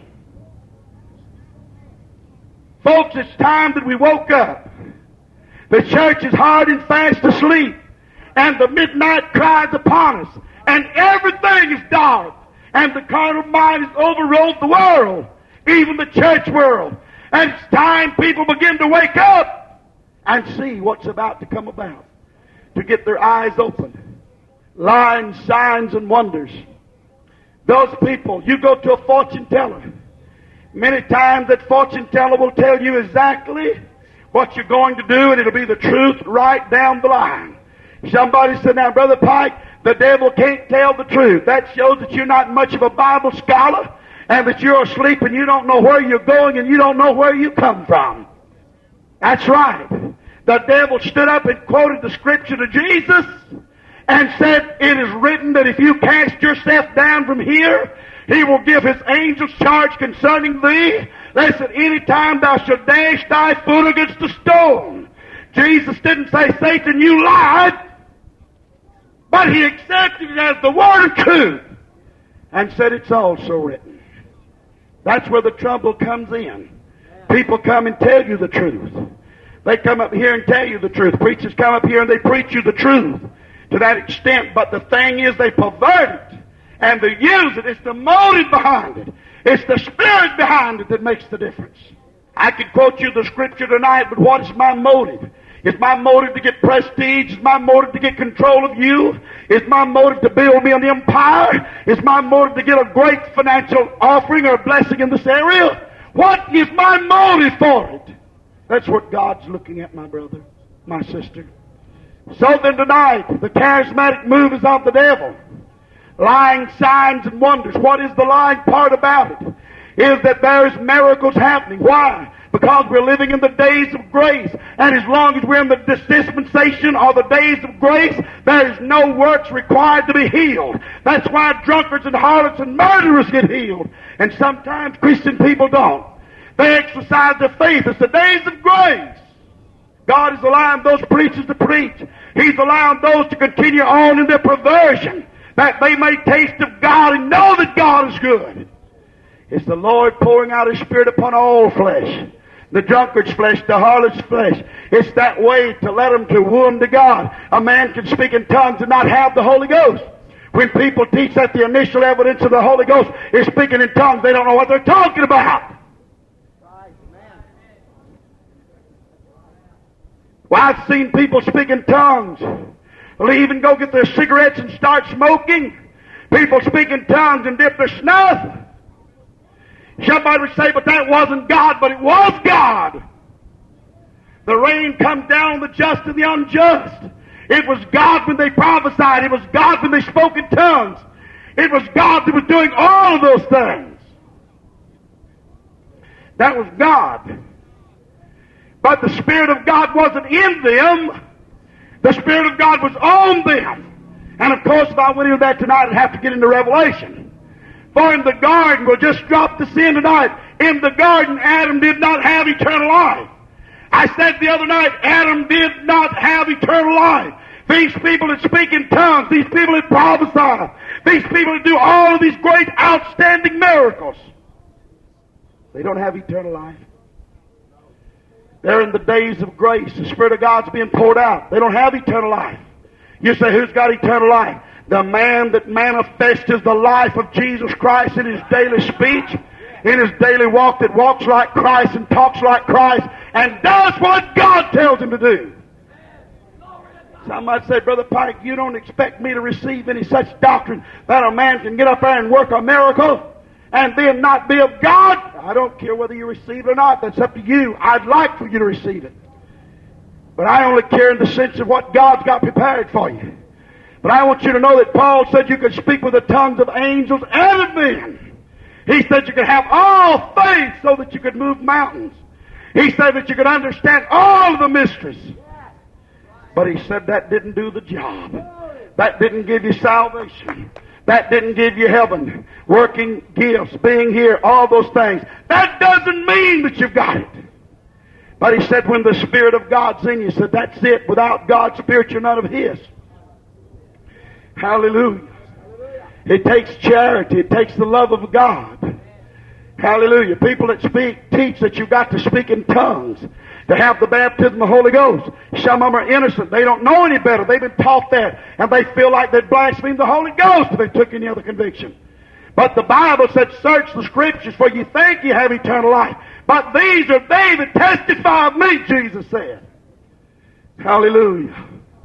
Folks, it's time that we woke up. The church is hard and fast asleep, and the midnight cries upon us, and everything is dark, and the carnal mind has overrode the world, even the church world. And it's time people begin to wake up and see what's about to come about, to get their eyes open. Lying signs and wonders. Those people, you go to a fortune teller. Many times that fortune teller will tell you exactly what you're going to do, and it'll be the truth right down the line. Somebody said, now, Brother Pike, the devil can't tell the truth. That shows that you're not much of a Bible scholar, and that you're asleep and you don't know where you're going and you don't know where you come from. That's right. The devil stood up and quoted the scripture to Jesus and said, it is written that if you cast yourself down from here, He will give His angels charge concerning thee, lest at any time thou shalt dash thy foot against a stone. Jesus didn't say, Satan, you lied, but He accepted it as the word of truth and said, it's also written. That's where the trouble comes in. People come and tell you the truth. They come up here and tell you the truth. Preachers come up here and they preach you the truth to that extent. But the thing is, they pervert it and they use it. It's the motive behind it. It's the Spirit behind it that makes the difference. I could quote you the Scripture tonight, but what is my motive? Is my motive to get prestige? Is my motive to get control of you? Is my motive to build me an empire? Is my motive to get a great financial offering or blessing in this area? What is my motive for it? That's what God's looking at, my brother, my sister. So then tonight, the charismatic move is of the devil. Lying signs and wonders. What is the lying part about it? Is that there's miracles happening. Why? Because we're living in the days of grace. And as long as we're in the dispensation or the days of grace, there is no works required to be healed. That's why drunkards and harlots and murderers get healed. And sometimes Christian people don't. They exercise their faith. It's the days of grace. God is allowing those preachers to preach. He's allowing those to continue on in their perversion, that they may taste of God and know that God is good. It's the Lord pouring out His Spirit upon all flesh. The drunkard's flesh, the harlot's flesh. It's that way to let them to woo to God. A man can speak in tongues and not have the Holy Ghost. When people teach that the initial evidence of the Holy Ghost is speaking in tongues, they don't know what they're talking about. Well, I've seen people speak in tongues. They'll even go get their cigarettes and start smoking. People speak in tongues and dip their snuff. Somebody would say, but that wasn't God, but it was God. The rain comes down on the just and the unjust. It was God when they prophesied. It was God when they spoke in tongues. It was God that was doing all of those things. That was God. But the Spirit of God wasn't in them. The Spirit of God was on them. And of course, if I went into that tonight, I'd have to get into Revelation. For in the garden, we'll just drop this in tonight. In the garden, Adam did not have eternal life. I said the other night, Adam did not have eternal life. These people that speak in tongues, these people that prophesy, these people that do all of these great, outstanding miracles, they don't have eternal life. They're in the days of grace. The Spirit of God's being poured out. They don't have eternal life. You say, who's got eternal life? The man that manifests the life of Jesus Christ in his daily speech, in his daily walk, that walks like Christ and talks like Christ and does what God tells him to do. Some might say, Brother Pike, you don't expect me to receive any such doctrine that a man can get up there and work a miracle and then not be of God? I don't care whether you receive it or not. That's up to you. I'd like for you to receive it. But I only care in the sense of what God's got prepared for you. But I want you to know that Paul said you could speak with the tongues of angels and of men. He said you could have all faith so that you could move mountains. He said that you could understand all of the mysteries. But he said that didn't do the job. That didn't give you salvation. That didn't give you heaven. Working gifts, being here, all those things. That doesn't mean that you've got it. But he said when the Spirit of God's in you, he said that's it. Without God's Spirit, you're none of His. Hallelujah. It takes charity. It takes the love of God. Hallelujah. People that speak, teach that you've got to speak in tongues to have the baptism of the Holy Ghost. Some of them are innocent. They don't know any better. They've been taught that. And they feel like they'd blaspheme the Holy Ghost if they took any other conviction. But the Bible said, search the Scriptures, for you think you have eternal life. But these are they that testify of me, Jesus said. Hallelujah.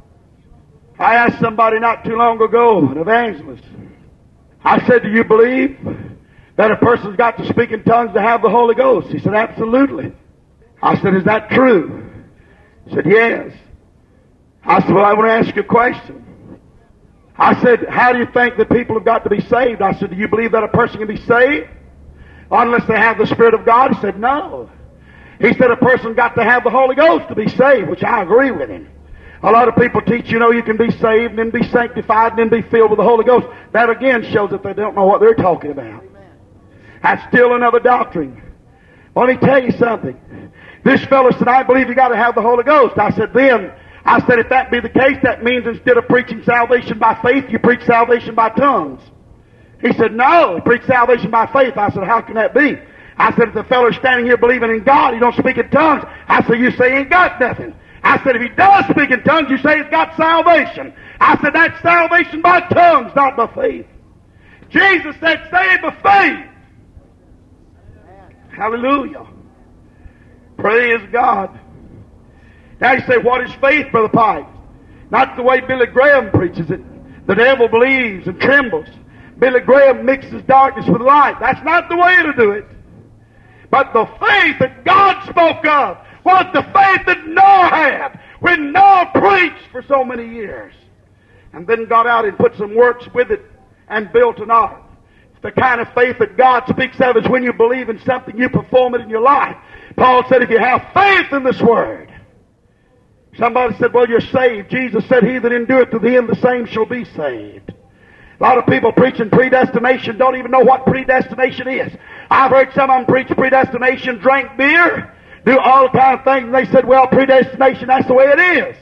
I asked somebody not too long ago, an evangelist. I said, do you believe that a person's got to speak in tongues to have the Holy Ghost? He said, absolutely. I said, is that true? He said, yes. I said, well, I want to ask you a question. I said, how do you think that people have got to be saved? I said, do you believe that a person can be saved unless they have the Spirit of God? He said, no. He said a person got to have the Holy Ghost to be saved, which I agree with him. A lot of people teach, you know, you can be saved and then be sanctified and then be filled with the Holy Ghost. That again shows that they don't know what they're talking about. That's still another doctrine. Let me tell you something. This fellow said, I believe you got to have the Holy Ghost. I said, then, I said, if that be the case, that means instead of preaching salvation by faith, you preach salvation by tongues. He said, no, preach salvation by faith. I said, how can that be? I said, if the fellow's standing here believing in God, he don't speak in tongues. I said, you say he ain't got nothing. I said, if he does speak in tongues, you say he's got salvation. I said, that's salvation by tongues, not by faith. Jesus said, saved by faith. Hallelujah. Praise God. Now you say, what is faith, Brother Pike? Not the way Billy Graham preaches it. The devil believes and trembles. Billy Graham mixes darkness with light. That's not the way to do it. But the faith that God spoke of was the faith that Noah had when Noah preached for so many years. And then got out and put some works with it and built an ark. The kind of faith that God speaks of is when you believe in something, you perform it in your life. Paul said, if you have faith in this word. Somebody said, well, you're saved. Jesus said, he that endureth to the end, the same shall be saved. A lot of people preaching predestination don't even know what predestination is. I've heard some of them preach predestination, drink beer, do all kind of things, and they said, well, predestination, that's the way it is.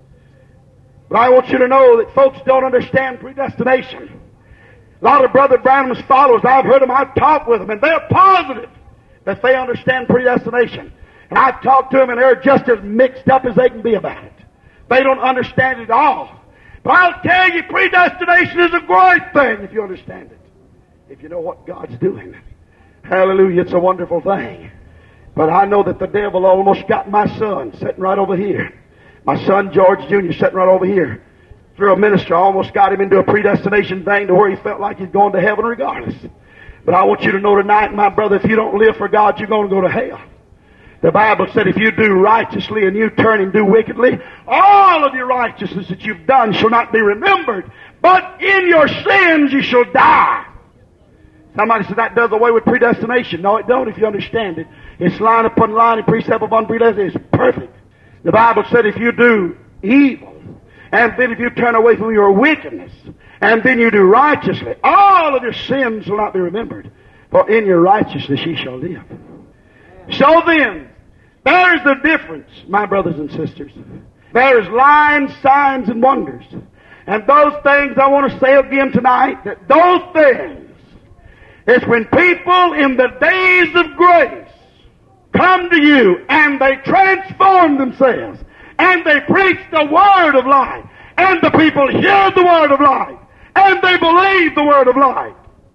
But I want you to know that folks don't understand predestination. A lot of Brother Branham's followers, I've heard them, I've talked with them, and they're positive that they understand predestination. And I've talked to them, and they're just as mixed up as they can be about it. They don't understand it at all. But I'll tell you, predestination is a great thing if you understand it. If you know what God's doing. Hallelujah, it's a wonderful thing. But I know that the devil almost got my son sitting right over here. My son, George Junior, sitting right over here. Through a minister, I almost got him into a predestination thing to where he felt like he's going to heaven regardless. But I want you to know tonight, my brother, if you don't live for God, you're going to go to hell. The Bible said if you do righteously and you turn and do wickedly, all of your righteousness that you've done shall not be remembered, but in your sins you shall die. Somebody said that does away with predestination. No, it don't if you understand it. It's line upon line and precept upon precept. It's perfect. The Bible said if you do evil, and then if you turn away from your wickedness, and then you do righteously, all of your sins will not be remembered, for in your righteousness ye shall live. So then, there's the difference, my brothers and sisters. There's signs, signs, and wonders. And those things I want to say again tonight, that those things is when people in the days of grace come to you and they transform themselves and they preach the word of life and the people hear the word of life and they believe the word of life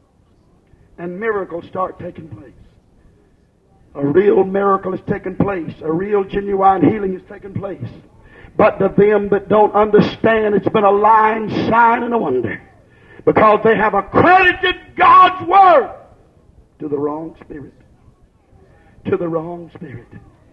and miracles start taking place. A real miracle has taken place. A real genuine healing has taken place. But to them that don't understand, it's been a lying sign and a wonder. Because they have accredited God's Word to the wrong spirit. To the wrong spirit.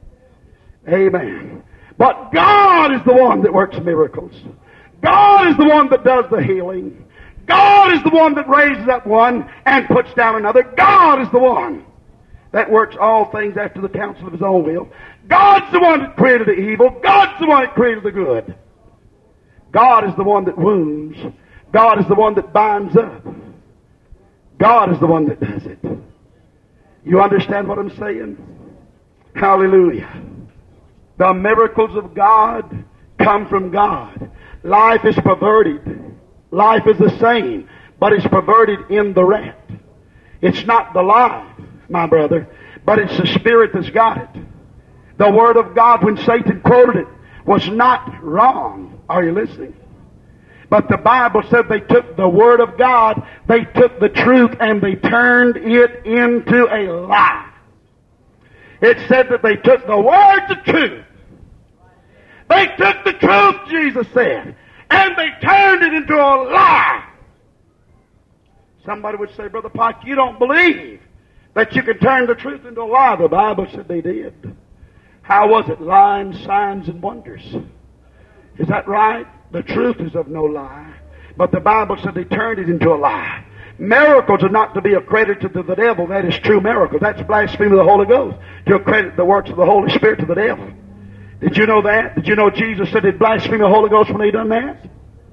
Amen. But God is the one that works miracles. God is the one that does the healing. God is the one that raises up one and puts down another. God is the one that works all things after the counsel of His own will. God's the one that created the evil. God's the one that created the good. God is the one that wounds. God is the one that binds up. God is the one that does it. You understand what I'm saying? Hallelujah. The miracles of God come from God. Life is perverted. Life is the same, but it's perverted in the rat. It's not the life, my brother, but it's the Spirit that's got it. The Word of God, when Satan quoted it, was not wrong. Are you listening? But the Bible said they took the Word of God, they took the truth, and they turned it into a lie. It said that they took the words of truth. They took the truth, Jesus said, and they turned it into a lie. Somebody would say, Brother Pike, you don't believe that you can turn the truth into a lie. The Bible said they did. How was it? Lying, signs, and wonders. Is that right? The truth is of no lie. But the Bible said they turned it into a lie. Miracles are not to be accredited to the devil. That is true miracles. That's blasphemy of the Holy Ghost, to accredit the works of the Holy Spirit to the devil. Did you know that? Did you know Jesus said they'd blaspheme the Holy Ghost when they done that?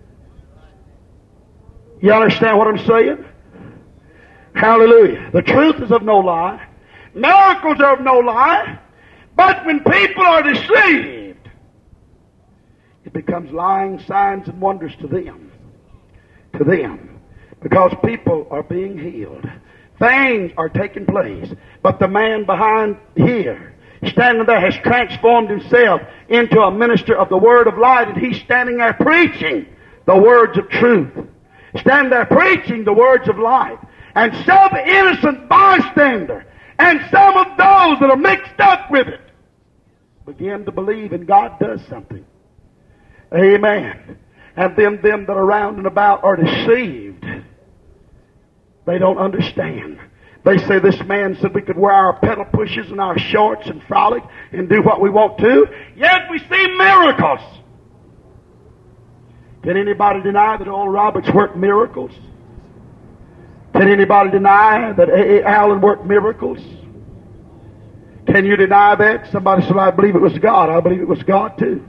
You understand what I'm saying? Hallelujah. The truth is of no lie. Miracles are of no lie. But when people are deceived, it becomes lying signs and wonders to them. To them. Because people are being healed. Things are taking place. But the man behind here, standing there, has transformed himself into a minister of the Word of light, and he's standing there preaching the words of truth. Standing there preaching the words of light. And some innocent bystander And some of those that are mixed up with it begin to believe and God does something. Amen. And them, them that are round and about are deceived. They don't understand. They say this man said we could wear our pedal pushes and our shorts and frolic and do what we want to, yet we see miracles. Can anybody deny that Oral Roberts worked miracles? Can anybody deny that A A. Allen worked miracles? Can you deny that? Somebody said, I believe it was God. I believe it was God too.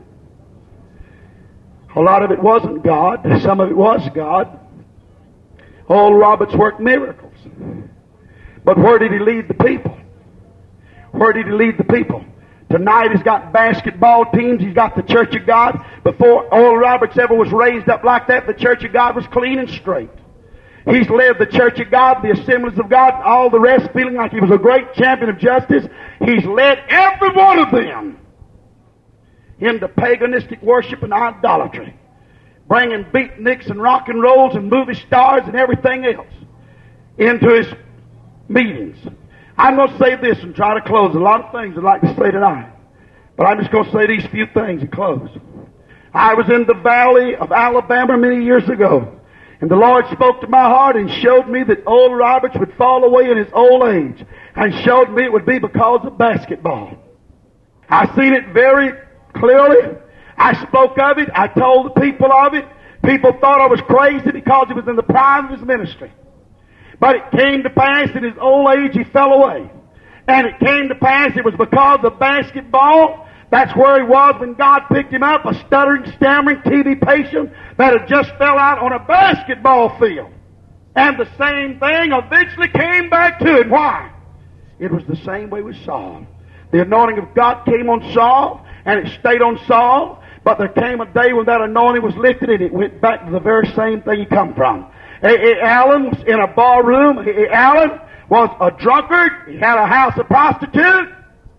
A lot of it wasn't God. Some of it was God. Oral Roberts worked miracles. But where did he lead the people? Where did he lead the people? Tonight he's got basketball teams. He's got the Church of God. Before Oral Roberts ever was raised up like that, the Church of God was clean and straight. He's led the Church of God, the Assemblies of God, all the rest, feeling like he was a great champion of justice. He's led every one of them into paganistic worship and idolatry, bringing beatniks and rock and rolls and movie stars and everything else into his meetings. I'm going to say this and try to close. A lot of things I'd like to say tonight, but I'm just going to say these few things and close. I was in the valley of Alabama many years ago, and the Lord spoke to my heart and showed me that Oral Roberts would fall away in his old age, and showed me it would be because of basketball. I seen it very clearly. I spoke of it. I told the people of it. People thought I was crazy because he was in the prime of his ministry. But it came to pass in his old age he fell away. And it came to pass it was because of basketball. That's where he was when God picked him up, a stuttering, stammering T B patient that had just fell out on a basketball field. And the same thing eventually came back to him. Why? It was the same way with Saul. The anointing of God came on Saul, and it stayed on Saul. But there came a day when that anointing was lifted, and it went back to the very same thing he come from. A A. Allen was in a bar room. A A. Allen was a drunkard. He had a house of prostitute.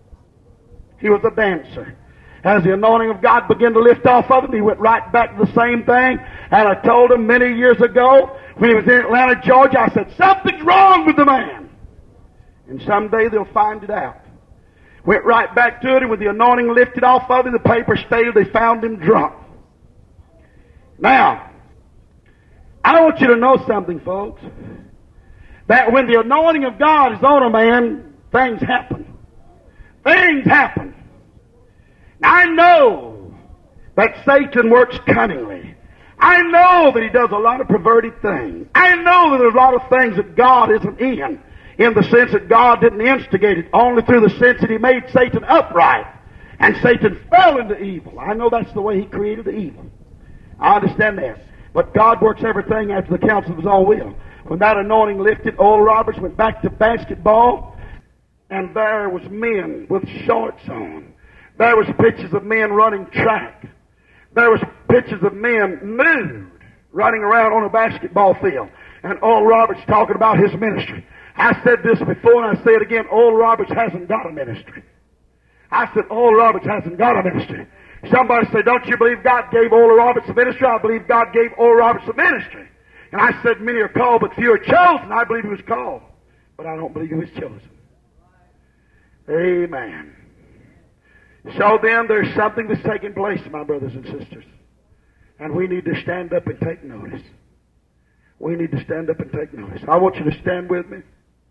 He was a dancer. As the anointing of God began to lift off of him, he went right back to the same thing. And I told him many years ago, when he was in Atlanta, Georgia, I said, something's wrong with the man. And someday they'll find it out. Went right back to it, and with the anointing lifted off of him, the paper stated they found him drunk. Now, I want you to know something, folks. That when the anointing of God is on a man, things happen. Things happen. Now, I know that Satan works cunningly. I know that he does a lot of perverted things. I know that there's a lot of things that God isn't in, in the sense that God didn't instigate it, only through the sense that he made Satan upright. And Satan fell into evil. I know that's the way he created the evil. I understand that. But God works everything after the counsel of his own will. When that anointing lifted, Oral Roberts went back to basketball, and there was men with shorts on. There was pictures of men running track. There was pictures of men nude running around on a basketball field. And Oral Roberts talking about his ministry. I said this before, and I say it again. Oral Roberts hasn't got a ministry. I said, Oral Roberts hasn't got a ministry. Somebody said, don't you believe God gave Oral Roberts a ministry? I believe God gave Oral Roberts a ministry. And I said, many are called, but few are chosen. I believe he was called, but I don't believe he was chosen. Amen. So then there's something that's taking place, my brothers and sisters. And we need to stand up and take notice. We need to stand up and take notice. I want you to stand with me.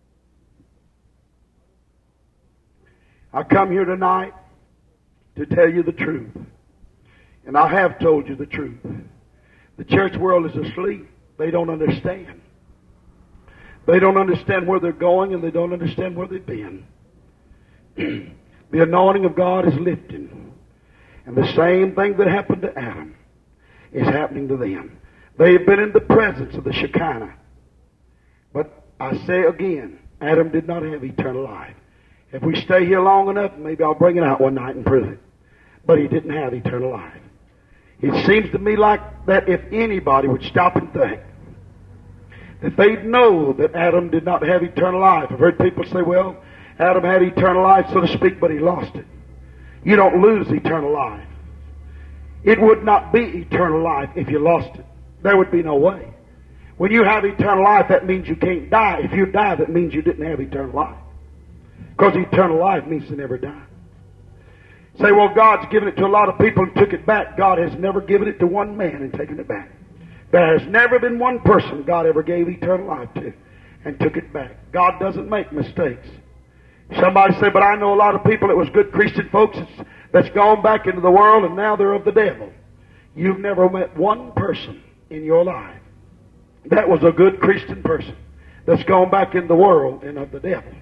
I come here tonight to tell you the truth. And I have told you the truth. The church world is asleep. They don't understand. They don't understand where they're going, and they don't understand where they've been. The anointing of God is lifting. And the same thing that happened to Adam is happening to them. They've been in the presence of the Shekinah. But I say again, Adam did not have eternal life. If we stay here long enough, maybe I'll bring it out one night and prove it. But he didn't have eternal life. It seems to me like that if anybody would stop and think, that they'd know that Adam did not have eternal life. I've heard people say, well, Adam had eternal life, so to speak, but he lost it. You don't lose eternal life. It would not be eternal life if you lost it. There would be no way. When you have eternal life, that means you can't die. If you die, that means you didn't have eternal life. Because eternal life means to never die. Say, well, God's given it to a lot of people and took it back. God has never given it to one man and taken it back. There has never been one person God ever gave eternal life to and took it back. God doesn't make mistakes. Somebody say, but I know a lot of people that was good Christian folks that's, that's gone back into the world and now they're of the devil. You've never met one person in your life that was a good Christian person that's gone back in the world and of the devil.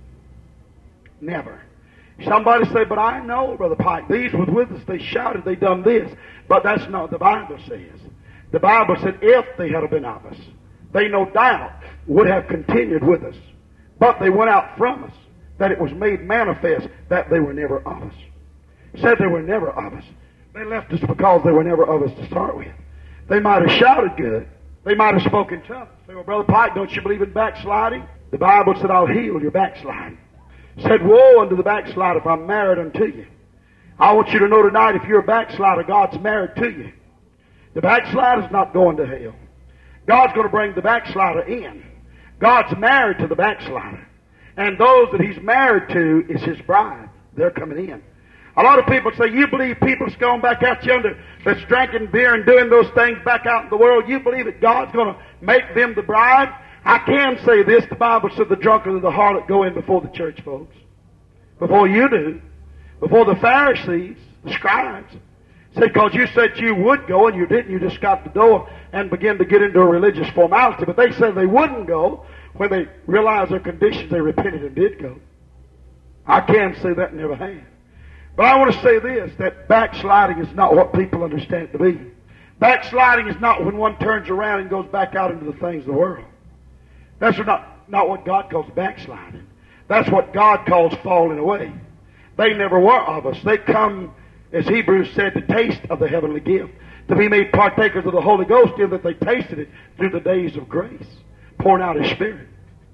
Never. Somebody say, but I know, Brother Pike, these was with us, they shouted, they done this. But that's not what the Bible says. The Bible said if they had been of us, they no doubt would have continued with us. But they went out from us, that it was made manifest that they were never of us. Said they were never of us. They left us because they were never of us to start with. They might have shouted good. They might have spoken tongues. Say, well, Brother Pike, don't you believe in backsliding? The Bible said, I'll heal your backsliding. Said, woe unto the backslider if I'm married unto you. I want you to know tonight, if you're a backslider, God's married to you. The backslider's not going to hell. God's going to bring the backslider in. God's married to the backslider. And those that He's married to is His bride. They're coming in. A lot of people say, you believe people that's gone back out yonder that's drinking beer and doing those things back out in the world, you believe that God's going to make them the bride? I can say this, the Bible said the drunkard and the harlot go in before the church folks. Before you do. Before the Pharisees, the scribes. Said, because you said you would go and you didn't, you just got the door and began to get into a religious formality. But they said they wouldn't go. When they realized their conditions, they repented and did go. I can say that never has. But I want to say this, that backsliding is not what people understand it to be. Backsliding is not when one turns around and goes back out into the things of the world. That's not, not what God calls backsliding. That's what God calls falling away. They never were of us. They come, as Hebrews said, to taste of the heavenly gift, to be made partakers of the Holy Ghost, in that they tasted it through the days of grace, pouring out His Spirit.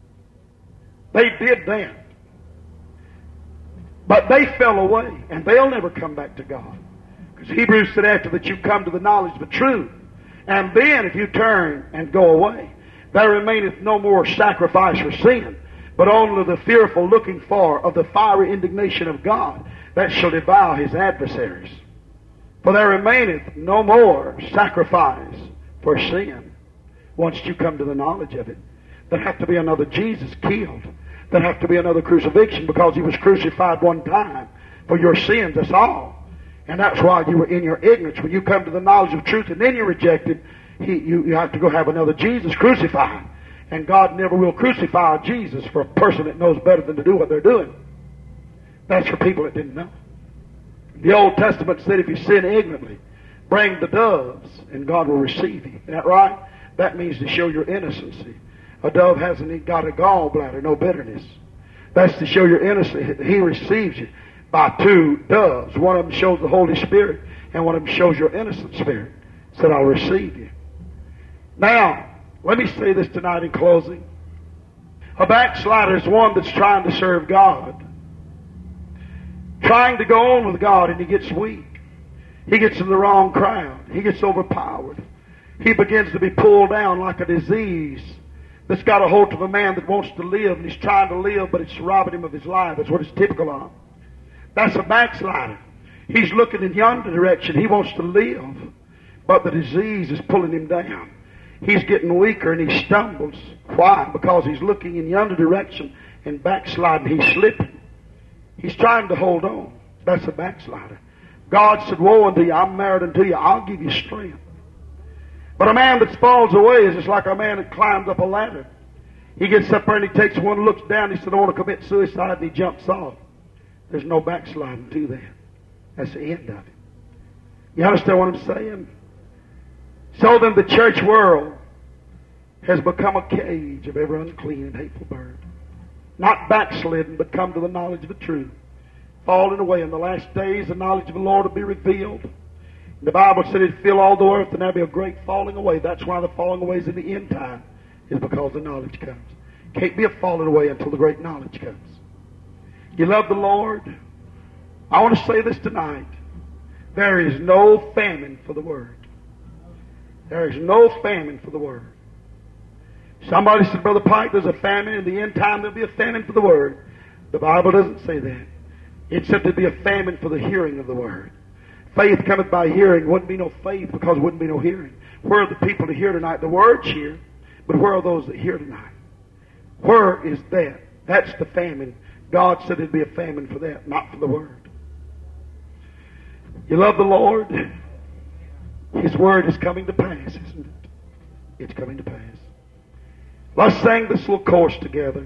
They did that. But they fell away, and they'll never come back to God. Because Hebrews said, after that you come to the knowledge of the truth, and then if you turn and go away, there remaineth no more sacrifice for sin, but only the fearful looking for of the fiery indignation of God that shall devour His adversaries. For there remaineth no more sacrifice for sin once you come to the knowledge of it. There have to be another Jesus killed. There have to be another crucifixion, because He was crucified one time for your sins, that's all. And that's why you were in your ignorance. When you come to the knowledge of truth and then you reject it, he, you, you have to go have another Jesus crucified. And God never will crucify Jesus for a person that knows better than to do what they're doing. That's for people that didn't know. The Old Testament said if you sin ignorantly, bring the doves and God will receive you. Isn't that right? That means to show your innocency. A dove hasn't got a gallbladder, no bitterness. That's to show your innocence. He receives you by two doves. One of them shows the Holy Spirit, and one of them shows your innocent spirit. Said, I'll receive you. Now, let me say this tonight in closing. A backslider is one that's trying to serve God. Trying to go on with God, and he gets weak. He gets in the wrong crowd. He gets overpowered. He begins to be pulled down like a disease that's got a hold of a man that wants to live, and he's trying to live, but it's robbing him of his life. That's what it's typical of. That's a backslider. He's looking in yonder direction. He wants to live, but the disease is pulling him down. He's getting weaker, and he stumbles. Why? Because he's looking in yonder direction and backsliding. He's slipping. He's trying to hold on. That's a backslider. God said, woe unto you, I'm married unto you, I'll give you strength. But a man that falls away is just like a man that climbs up a ladder. He gets up there and he takes one, looks down, he said, I want to commit suicide, and he jumps off. There's no backsliding to that. That's the end of it. You understand what I'm saying? So then the church world has become a cage of every unclean and hateful bird. Not backslidden, but come to the knowledge of the truth. Falling away. In the last days, the knowledge of the Lord will be revealed. The Bible said it'd fill all the earth, and there'll be a great falling away. That's why the falling away is in the end time, is because the knowledge comes. Can't be a falling away until the great knowledge comes. You love the Lord? I want to say this tonight. There is no famine for the Word. There is no famine for the Word. Somebody said, Brother Pike, there's a famine. In the end time, there'll be a famine for the Word. The Bible doesn't say that. It said there'd be a famine for the hearing of the Word. Faith cometh by hearing. Wouldn't be no faith because there wouldn't be no hearing. Where are the people to hear tonight? The Word's here, but where are those that hear tonight? Where is that? That's the famine. God said there'd be a famine for that, not for the Word. You love the Lord? His Word is coming to pass, isn't it? It's coming to pass. Let's sing this little chorus together.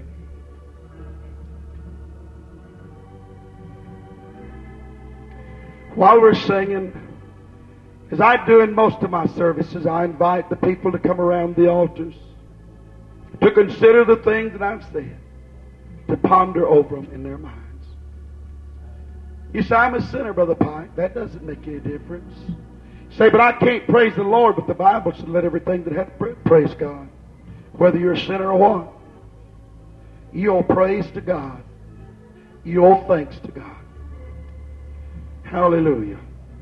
While we're singing, as I do in most of my services, I invite the people to come around the altars to consider the things that I've said, to ponder over them in their minds. You say, I'm a sinner, Brother Pike. That doesn't make any difference. You say, but I can't praise the Lord. But the Bible said, let everything that hath breath praise God. Whether you're a sinner or what. You owe praise to God. You owe thanks to God. Hallelujah.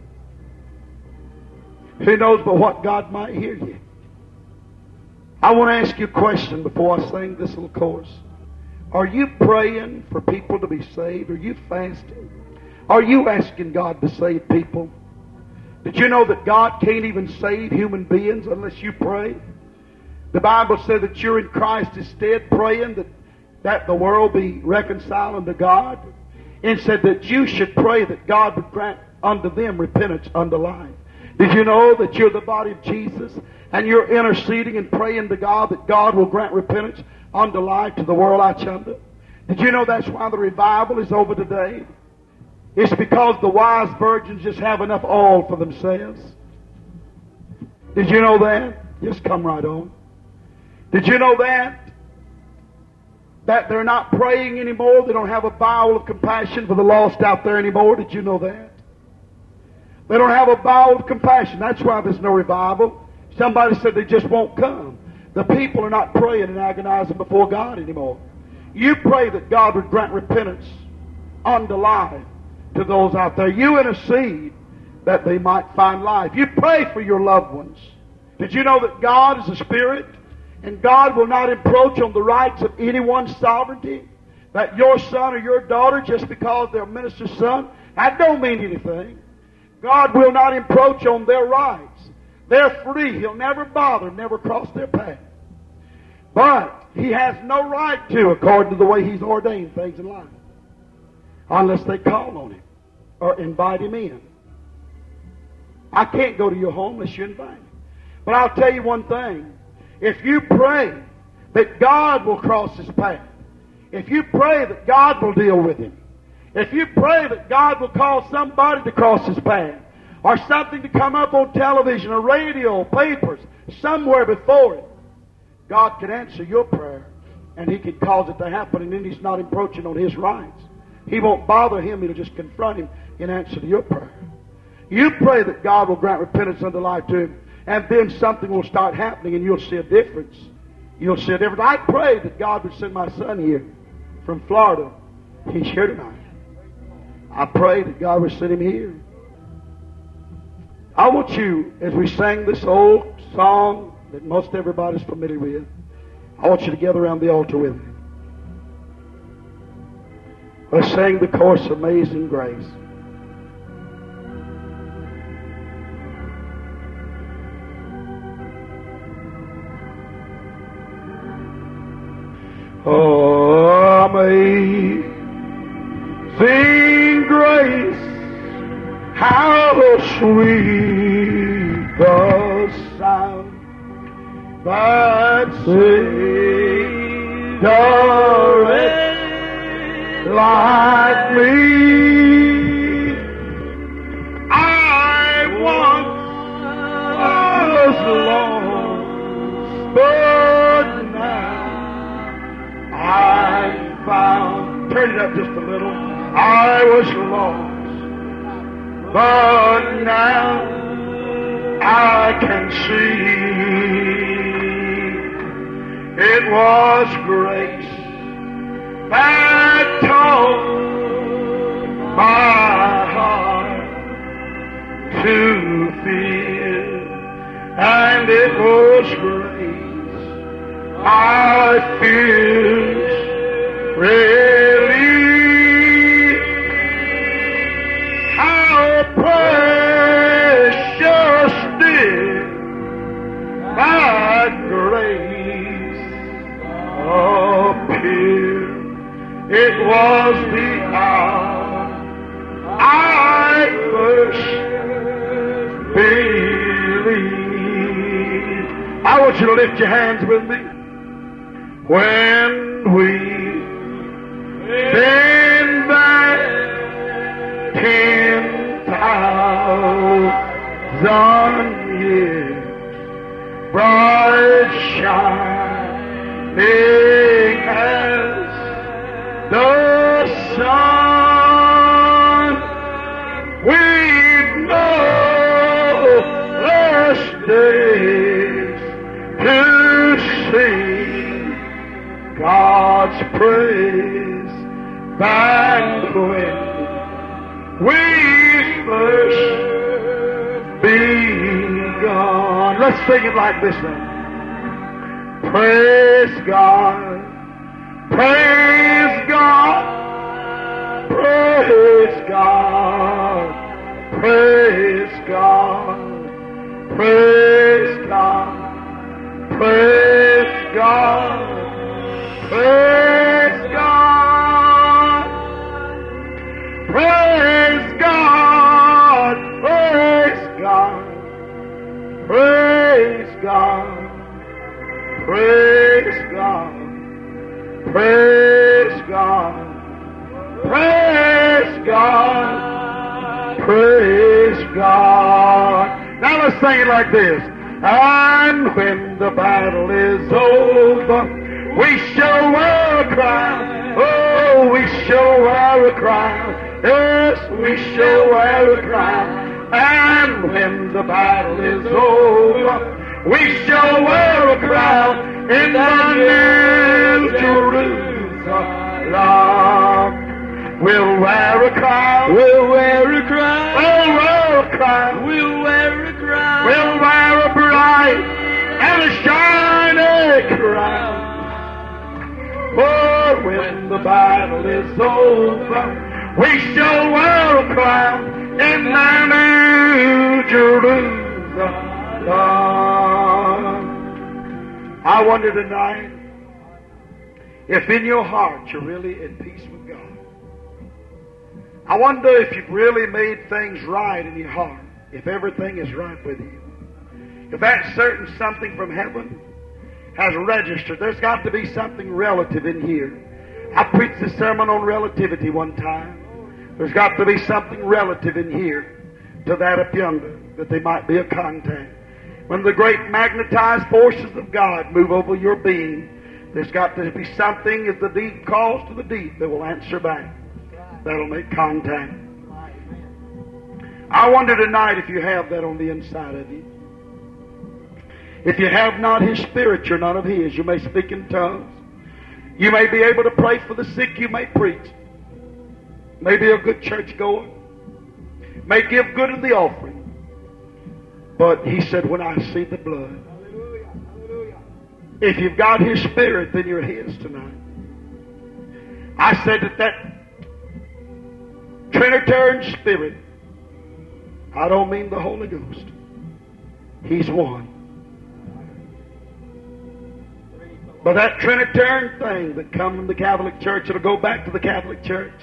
Who knows but what God might hear you? I want to ask you a question before I sing this little chorus. Are you praying for people to be saved? Are you fasting? Are you asking God to save people? Did you know that God can't even save human beings unless you pray? The Bible said that you're in Christ instead, praying that, that the world be reconciled unto God. And said that you should pray that God would grant unto them repentance unto life. Did you know that you're the body of Jesus and you're interceding and praying to God that God will grant repentance unto life to the world I chunder? Did you know that's why the revival is over today? It's because the wise virgins just have enough oil for themselves. Did you know that? Just come right on. Did you know that? That they're not praying anymore. They don't have a bowel of compassion for the lost out there anymore. Did you know that? They don't have a bowel of compassion. That's why there's no revival. Somebody said they just won't come. The people are not praying and agonizing before God anymore. You pray that God would grant repentance unto life to those out there. You intercede that they might find life. You pray for your loved ones. Did you know that God is a spirit? And God will not encroach on the rights of anyone's sovereignty. That your son or your daughter, just because they're a minister's son, that don't mean anything. God will not encroach on their rights. They're free. He'll never bother, never cross their path. But He has no right to, according to the way He's ordained things in life. Unless they call on Him or invite Him in. I can't go to your home unless you invite me. But I'll tell you one thing. If you pray that God will cross His path, if you pray that God will deal with him, if you pray that God will cause somebody to cross His path, or something to come up on television or radio, papers, somewhere before it, God can answer your prayer, and He can cause it to happen, and then He's not encroaching on His rights. He won't bother Him. He'll just confront Him in answer to your prayer. You pray that God will grant repentance unto life to Him, and then something will start happening, and you'll see a difference. You'll see a difference. I pray that God would send my son here from Florida. He's here tonight. I pray that God would send him here. I want you, as we sang this old song that most everybody's familiar with, I want you to gather around the altar with me. Let's sing the chorus, Amazing Grace. Oh, amazing grace, how sweet the sound that saved a wretch like me. I once was lost, but now I'm found. Turn it up just a little. I was lost, but now I can see. It was grace that taught my heart to fear, and it was grace I fear really. want you to lift your hands with me. When we been back ten thousand years, bright shining as the sun, we've no less days to sing God's praise than when we first begun. Let's sing it like this then. Praise God, praise God, praise God, praise God, praise God, praise God, praise God, praise God, praise God, praise God, praise God, praise God, praise God, praise God. Now let's sing it like this. And when the battle is over, we shall wear a crown. Oh, we shall wear a crown. Yes, we shall wear a crown. And when the battle is over, we shall wear a crown in the New Jerusalem. We'll wear a crown. We'll wear a crown. We'll wear a crown. We'll wear a crown. We'll wear a bright and a shining crown. For when the battle is over, we shall wear a crown in the New Jerusalem. I wonder tonight if in your heart you're really at peace with God. I wonder if you've really made things right in your heart, if everything is right with you. If that certain something from heaven has registered, there's got to be something relative in here. I preached a sermon on relativity one time. There's got to be something relative in here to that up yonder, that they might be a contact. When the great magnetized forces of God move over your being, there's got to be something, if the deep calls to the deep, that will answer back. That'll make contact. I wonder tonight if you have that on the inside of you. If you have not His Spirit, you're not of His. You may speak in tongues. You may be able to pray for the sick. You may preach. May be a good church goer. May give good of the offering. But He said, when I see the blood. If you've got His Spirit, then you're His tonight. I said that that Trinitarian Spirit, I don't mean the Holy Ghost. He's one. But that Trinitarian thing that comes from the Catholic Church, it'll go back to the Catholic Church.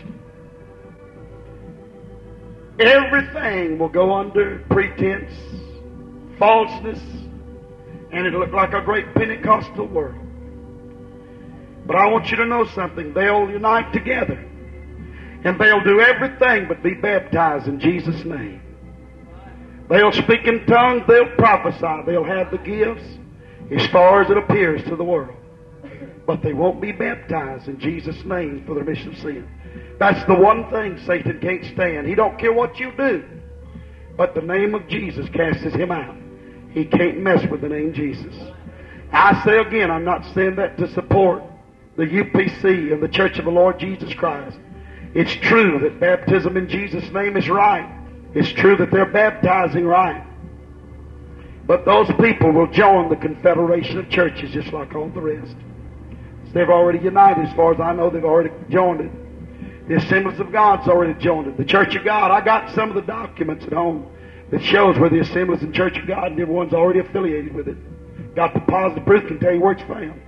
Everything will go under pretense, falseness, and it'll look like a great Pentecostal world. But I want you to know something. They'll unite together. And they'll do everything but be baptized in Jesus' name. They'll speak in tongues. They'll prophesy. They'll have the gifts as far as it appears to the world. But they won't be baptized in Jesus' name for the remission of sin. That's the one thing Satan can't stand. He don't care what you do. But the name of Jesus casts him out. He can't mess with the name Jesus. I say again, I'm not saying that to support the U P C and the Church of the Lord Jesus Christ. It's true that baptism in Jesus' name is right. It's true that they're baptizing right. But those people will join the Confederation of Churches just like all the rest. So they've already united. As far as I know, they've already joined it. The Assemblies of God's already joined it. The Church of God, I got some of the documents at home that shows where the Assemblies and Church of God and everyone's already affiliated with it. Got the positive proof, can tell you where it's found.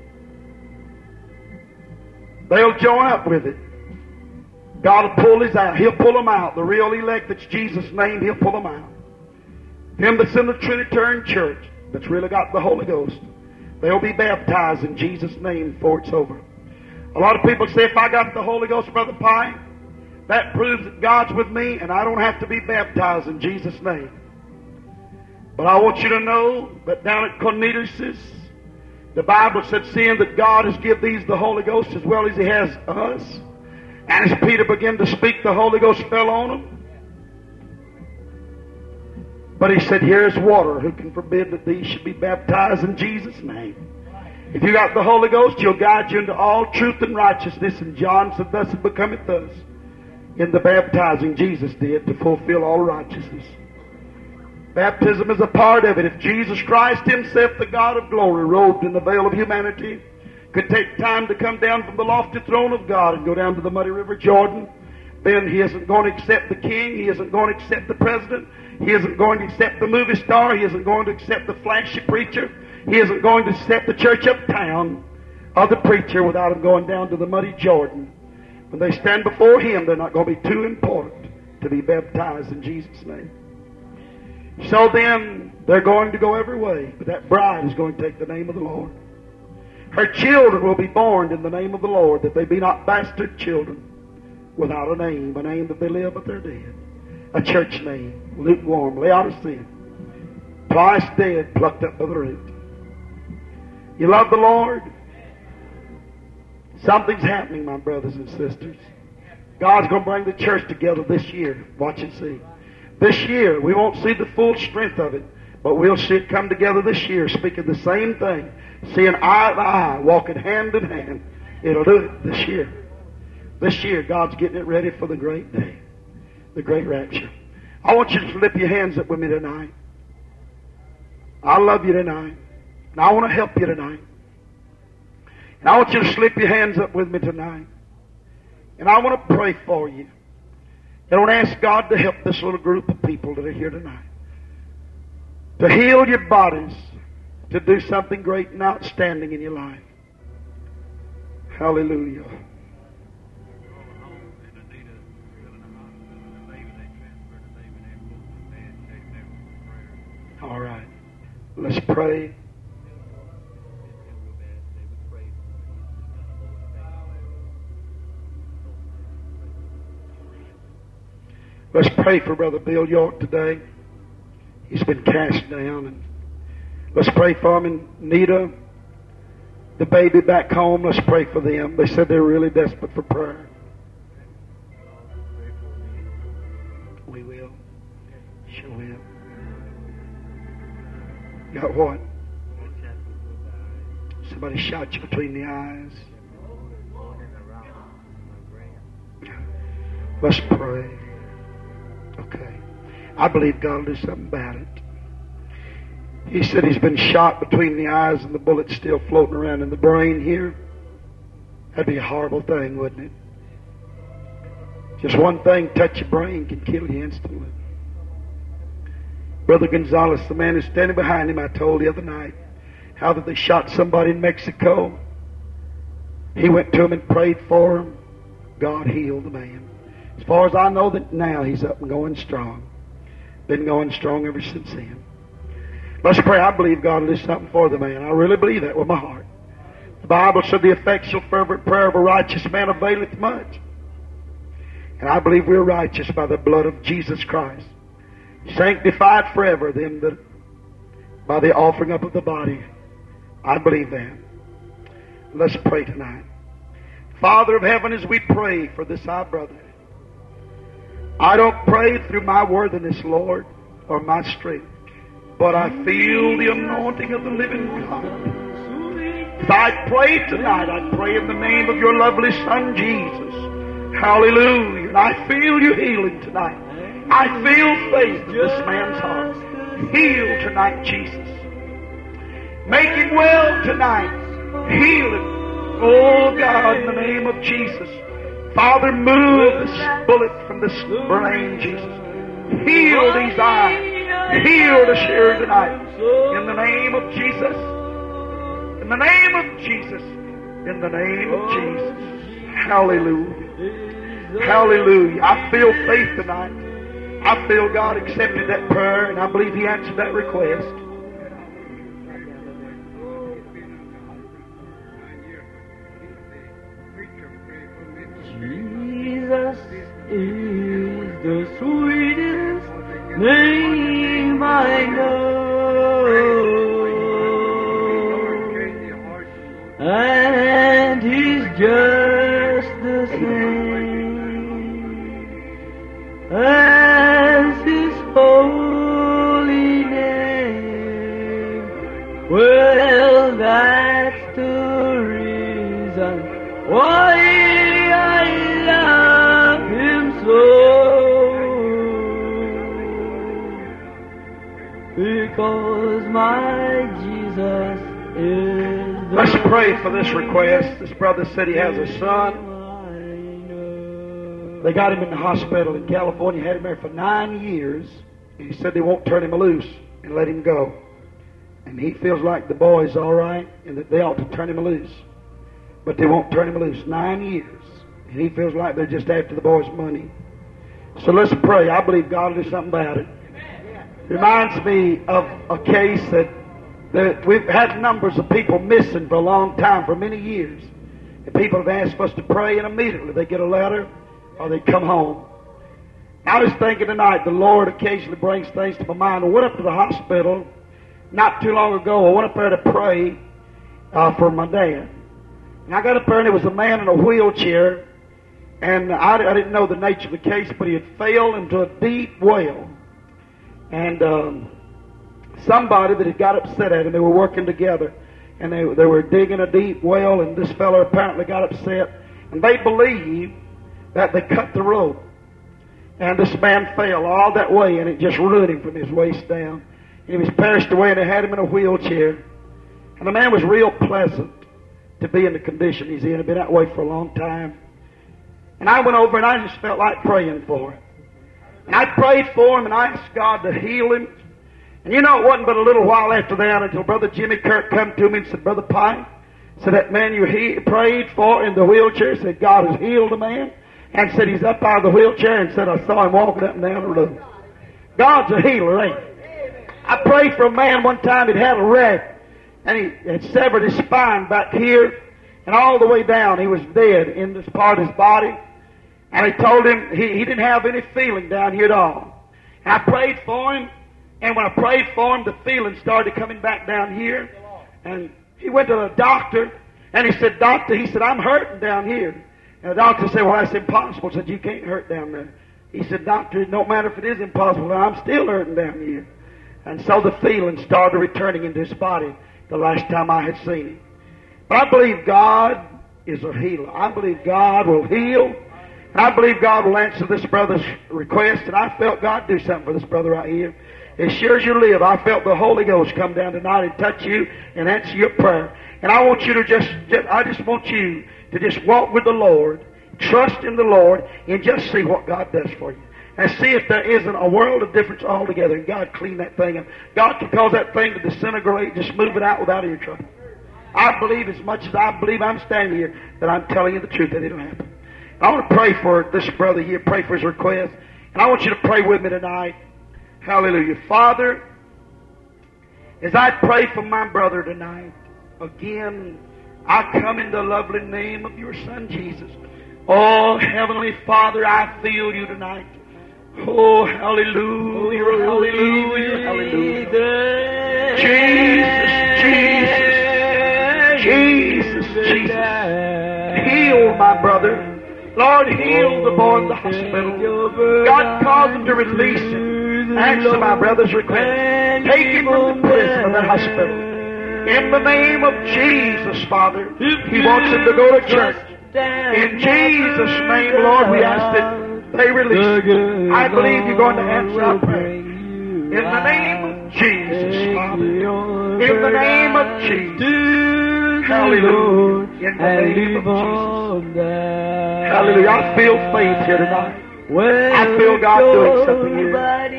They'll join up with it. God will pull his out. He'll pull them out. The real elect that's Jesus' name, He'll pull them out. Him that's in the Trinitarian Church, that's really got the Holy Ghost, They'll be baptized in Jesus' name before it's over. A lot of people say, if I got the Holy Ghost, Brother Pye, that proves that God's with me and I don't have to be baptized in Jesus' name. But I want you to know that down at Cornelius, the Bible said, seeing that God has given these the Holy Ghost as well as He has us, and as Peter began to speak, the Holy Ghost fell on him. But he said, here's water. Who can forbid that these should be baptized in Jesus' name? If you got the Holy Ghost, He'll guide you into all truth and righteousness. And John said, thus it becometh thus in the baptizing Jesus did to fulfill all righteousness. Baptism is a part of it. If Jesus Christ Himself, the God of glory, robed in the veil of humanity, could take time to come down from the lofty throne of God and go down to the muddy river Jordan, then He isn't going to accept the king, He isn't going to accept the president, He isn't going to accept the movie star, He isn't going to accept the flashy preacher, He isn't going to accept the church uptown or the preacher without Him going down to the muddy Jordan. When they stand before Him, they're not going to be too important to be baptized in Jesus' name. So then, they're going to go every way, but that bride is going to take the name of the Lord. Her children will be born in the name of the Lord, that they be not bastard children without a name, a name that they live but they're dead. A church name, lukewarm, Laodicea, twice dead, plucked up by the root. You love the Lord? Something's happening, my brothers and sisters. God's going to bring the church together this year. Watch and see. This year, we won't see the full strength of it, but we'll see it come together this year, speaking the same thing, seeing eye to eye, walking hand in hand. It'll do it this year. This year, God's getting it ready for the great day, the great rapture. I want you to slip your hands up with me tonight. I love you tonight, and I want to help you tonight. And I want you to slip your hands up with me tonight, and I want to pray for you. I want to ask God to help this little group of people that are here tonight, to heal your bodies, to do something great and outstanding in your life. Hallelujah. All right. Let's pray. Let's pray for Brother Bill York today. He's been cast down. And let's pray for him and Nita, the baby back home. Let's pray for them. They said they're really desperate for prayer. We will. Sure will. Got what? Somebody shot you between the eyes. Let's pray. Okay. I believe God will do something about it. He said he's been shot between the eyes and the bullet's still floating around in the brain here. That'd be a horrible thing, wouldn't it? Just one thing, touch your brain, can kill you instantly. Brother Gonzalez, the man who's standing behind him, I told the other night how that they shot somebody in Mexico. He went to him and prayed for him. God healed the man. As far as I know, that now he's up and going strong. Been going strong ever since then. Let's pray. I believe God will do something for the man. I really believe that with my heart. The Bible said the effectual fervent prayer of a righteous man availeth much. And I believe we're righteous by the blood of Jesus Christ. Sanctified forever them that by the offering up of the body. I believe that. Let's pray tonight. Father of heaven, as we pray for this our brother, I don't pray through my worthiness, Lord, or my strength, but I feel the anointing of the living God. As I pray tonight, I pray in the name of your lovely Son, Jesus. Hallelujah. And I feel you healing tonight. I feel faith in this man's heart. Heal tonight, Jesus. Make him well tonight. Heal him. Oh, God, in the name of Jesus. Father, move this bullet from this brain, Jesus. Heal these eyes. Heal the shearer tonight. In the name of Jesus. In the name of Jesus. In the name of Jesus. Hallelujah. Hallelujah. I feel faith tonight. I feel God accepted that prayer, and I believe He answered that request. Jesus is the sweetest name I know, and He's just the same as His holy name. Well, that's the reason why I love Him so, because my Jesus is the Let's pray for this request. This brother said he has a son. They got him in the hospital in California, had him there for nine years. And he said they won't turn him loose and let him go. And he feels like the boy's all right and that they ought to turn him loose. But they won't turn him loose. Nine years. And he feels like they're just after the boy's money. So let's pray. I believe God will do something about it. Reminds me of a case that, that we've had numbers of people missing for a long time, for many years. And people have asked us to pray, and immediately they get a letter or they come home. I was thinking tonight, the Lord occasionally brings things to my mind. I went up to the hospital not too long ago. I went up there to pray uh, for my dad. And I got up there, and there was a man in a wheelchair, and I, I didn't know the nature of the case, but he had fell into a deep well. And um, somebody that had got upset at him, they were working together, and they, they were digging a deep well, and this fellow apparently got upset, and they believed that they cut the rope. And this man fell all that way, and it just ruined him from his waist down. And he was perished away, and they had him in a wheelchair. And the man was real pleasant to be in the condition he's in. He'd been that way for a long time. And I went over, and I just felt like praying for him. And I prayed for him, and I asked God to heal him. And you know, it wasn't but a little while after that until Brother Jimmy Kirk come to me and said, Brother Pike, said that man you he prayed for in the wheelchair, said God has healed the man. And said he's up out of the wheelchair, and said I saw him walking up and down the road. God's a healer, ain't he? I prayed for a man one time that had a wreck, and he had severed his spine back here, and all the way down he was dead in this part of his body. And he told him he, he didn't have any feeling down here at all. And I prayed for him, and when I prayed for him, the feeling started coming back down here. And he went to the doctor, and he said, Doctor, he said, I'm hurting down here. And the doctor said, well, that's impossible. He said, you can't hurt down there. He said, Doctor, it don't matter if it is impossible. I'm still hurting down here. And so the feeling started returning into his body the last time I had seen him. But I believe God is a healer. I believe God will heal. And I believe God will answer this brother's request. And I felt God do something for this brother right here. As sure as you live, I felt the Holy Ghost come down tonight and touch you and answer your prayer. And I want you to just, just I just want you to just walk with the Lord, trust in the Lord, and just see what God does for you. And see if there isn't a world of difference altogether, and God clean that thing up. God can cause that thing to disintegrate, just move it out without any trouble. I believe as much as I believe I'm standing here that I'm telling you the truth, that it'll happen. I want to pray for this brother here, pray for his request. And I want you to pray with me tonight. Hallelujah. Father, as I pray for my brother tonight, again, I come in the lovely name of your Son, Jesus. Oh, Heavenly Father, I feel you tonight. Oh, hallelujah, hallelujah, hallelujah. Jesus, Jesus, Jesus, Jesus. Heal my brother. Lord, heal the boy in the hospital. God, cause him to release him. Answer my brother's request. Take him from the prison of the hospital. In the name of Jesus, Father, he wants him to go to church. In Jesus' name, Lord, we ask that they release him. I believe you're going to answer our prayer. In the name of Jesus, Father. In the name of Jesus. Hallelujah. In the name of Jesus. Hallelujah. I feel faith here tonight. I feel God doing something here.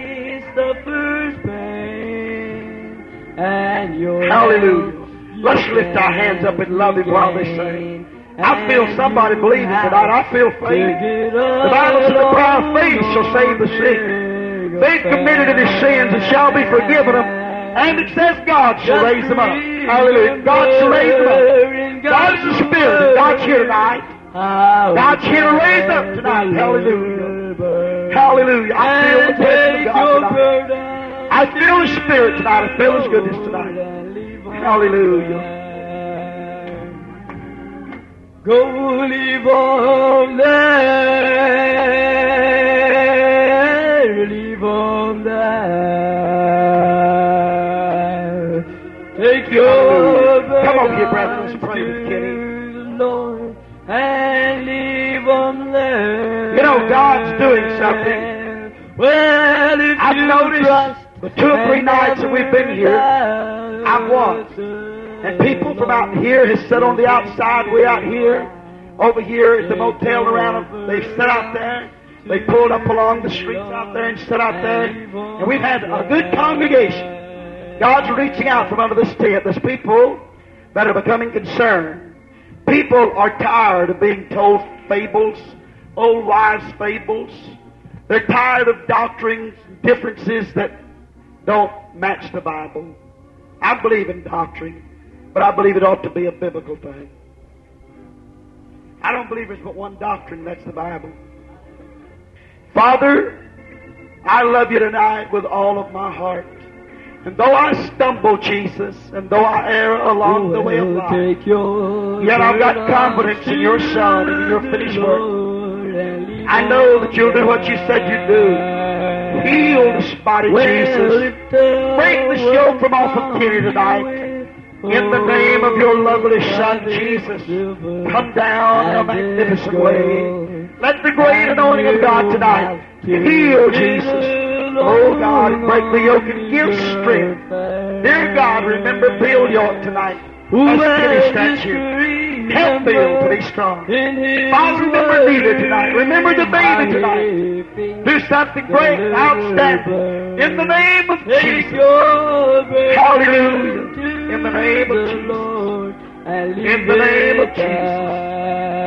Hallelujah. Let's lift our hands up and love Him while they sing. I feel somebody believing tonight. I feel faith. The Bible says the prayer of faith shall save the sick. Faith committed in his sins and shall be forgiven them. And it says God shall raise them up. Hallelujah. God shall raise them up. God is the Spirit. And God's here tonight. God's here to raise up tonight. Hallelujah. Hallelujah. I feel the presence of God tonight. I feel the Spirit tonight. I feel His goodness tonight. Hallelujah. Go live on there, live on there. Take your Come on, dear brethren, let's pray with Kenny. Lord, and live on there. You know, God's doing something. Well, if I've you noticed trust the two or three nights that we've been here, I've watched. And people from out here have sat on the outside, way out here. Over here is the motel around them. They've sat out there. They pulled up along the streets out there and sat out there. And we've had a good congregation. God's reaching out from under this tent. There's people that are becoming concerned. People are tired of being told fables, old wives' fables. They're tired of doctrines, differences that don't match the Bible. I believe in doctrine, but I believe it ought to be a biblical thing. I don't believe there's but one doctrine, that's the Bible. Father, I love you tonight with all of my heart. And though I stumble, Jesus, and though I err along the way of life, yet I've got confidence in your Son and in your finished work. I know that you'll do what you said you'd do. Heal this body, Jesus. Break the yoke from off of Kenny tonight. In the name of your lovely Son, Jesus, come down in a magnificent way. Let the great anointing of God tonight heal, Jesus. Oh, God, and break the yoke and give strength. Dear God, remember Bill York tonight. As Kenny stands here. Help Bill to be strong. Father, remember Nita tonight. Remember the baby tonight. Do something great, outstanding. In the name of Jesus. Hallelujah. In the name of Jesus. In the name of Jesus.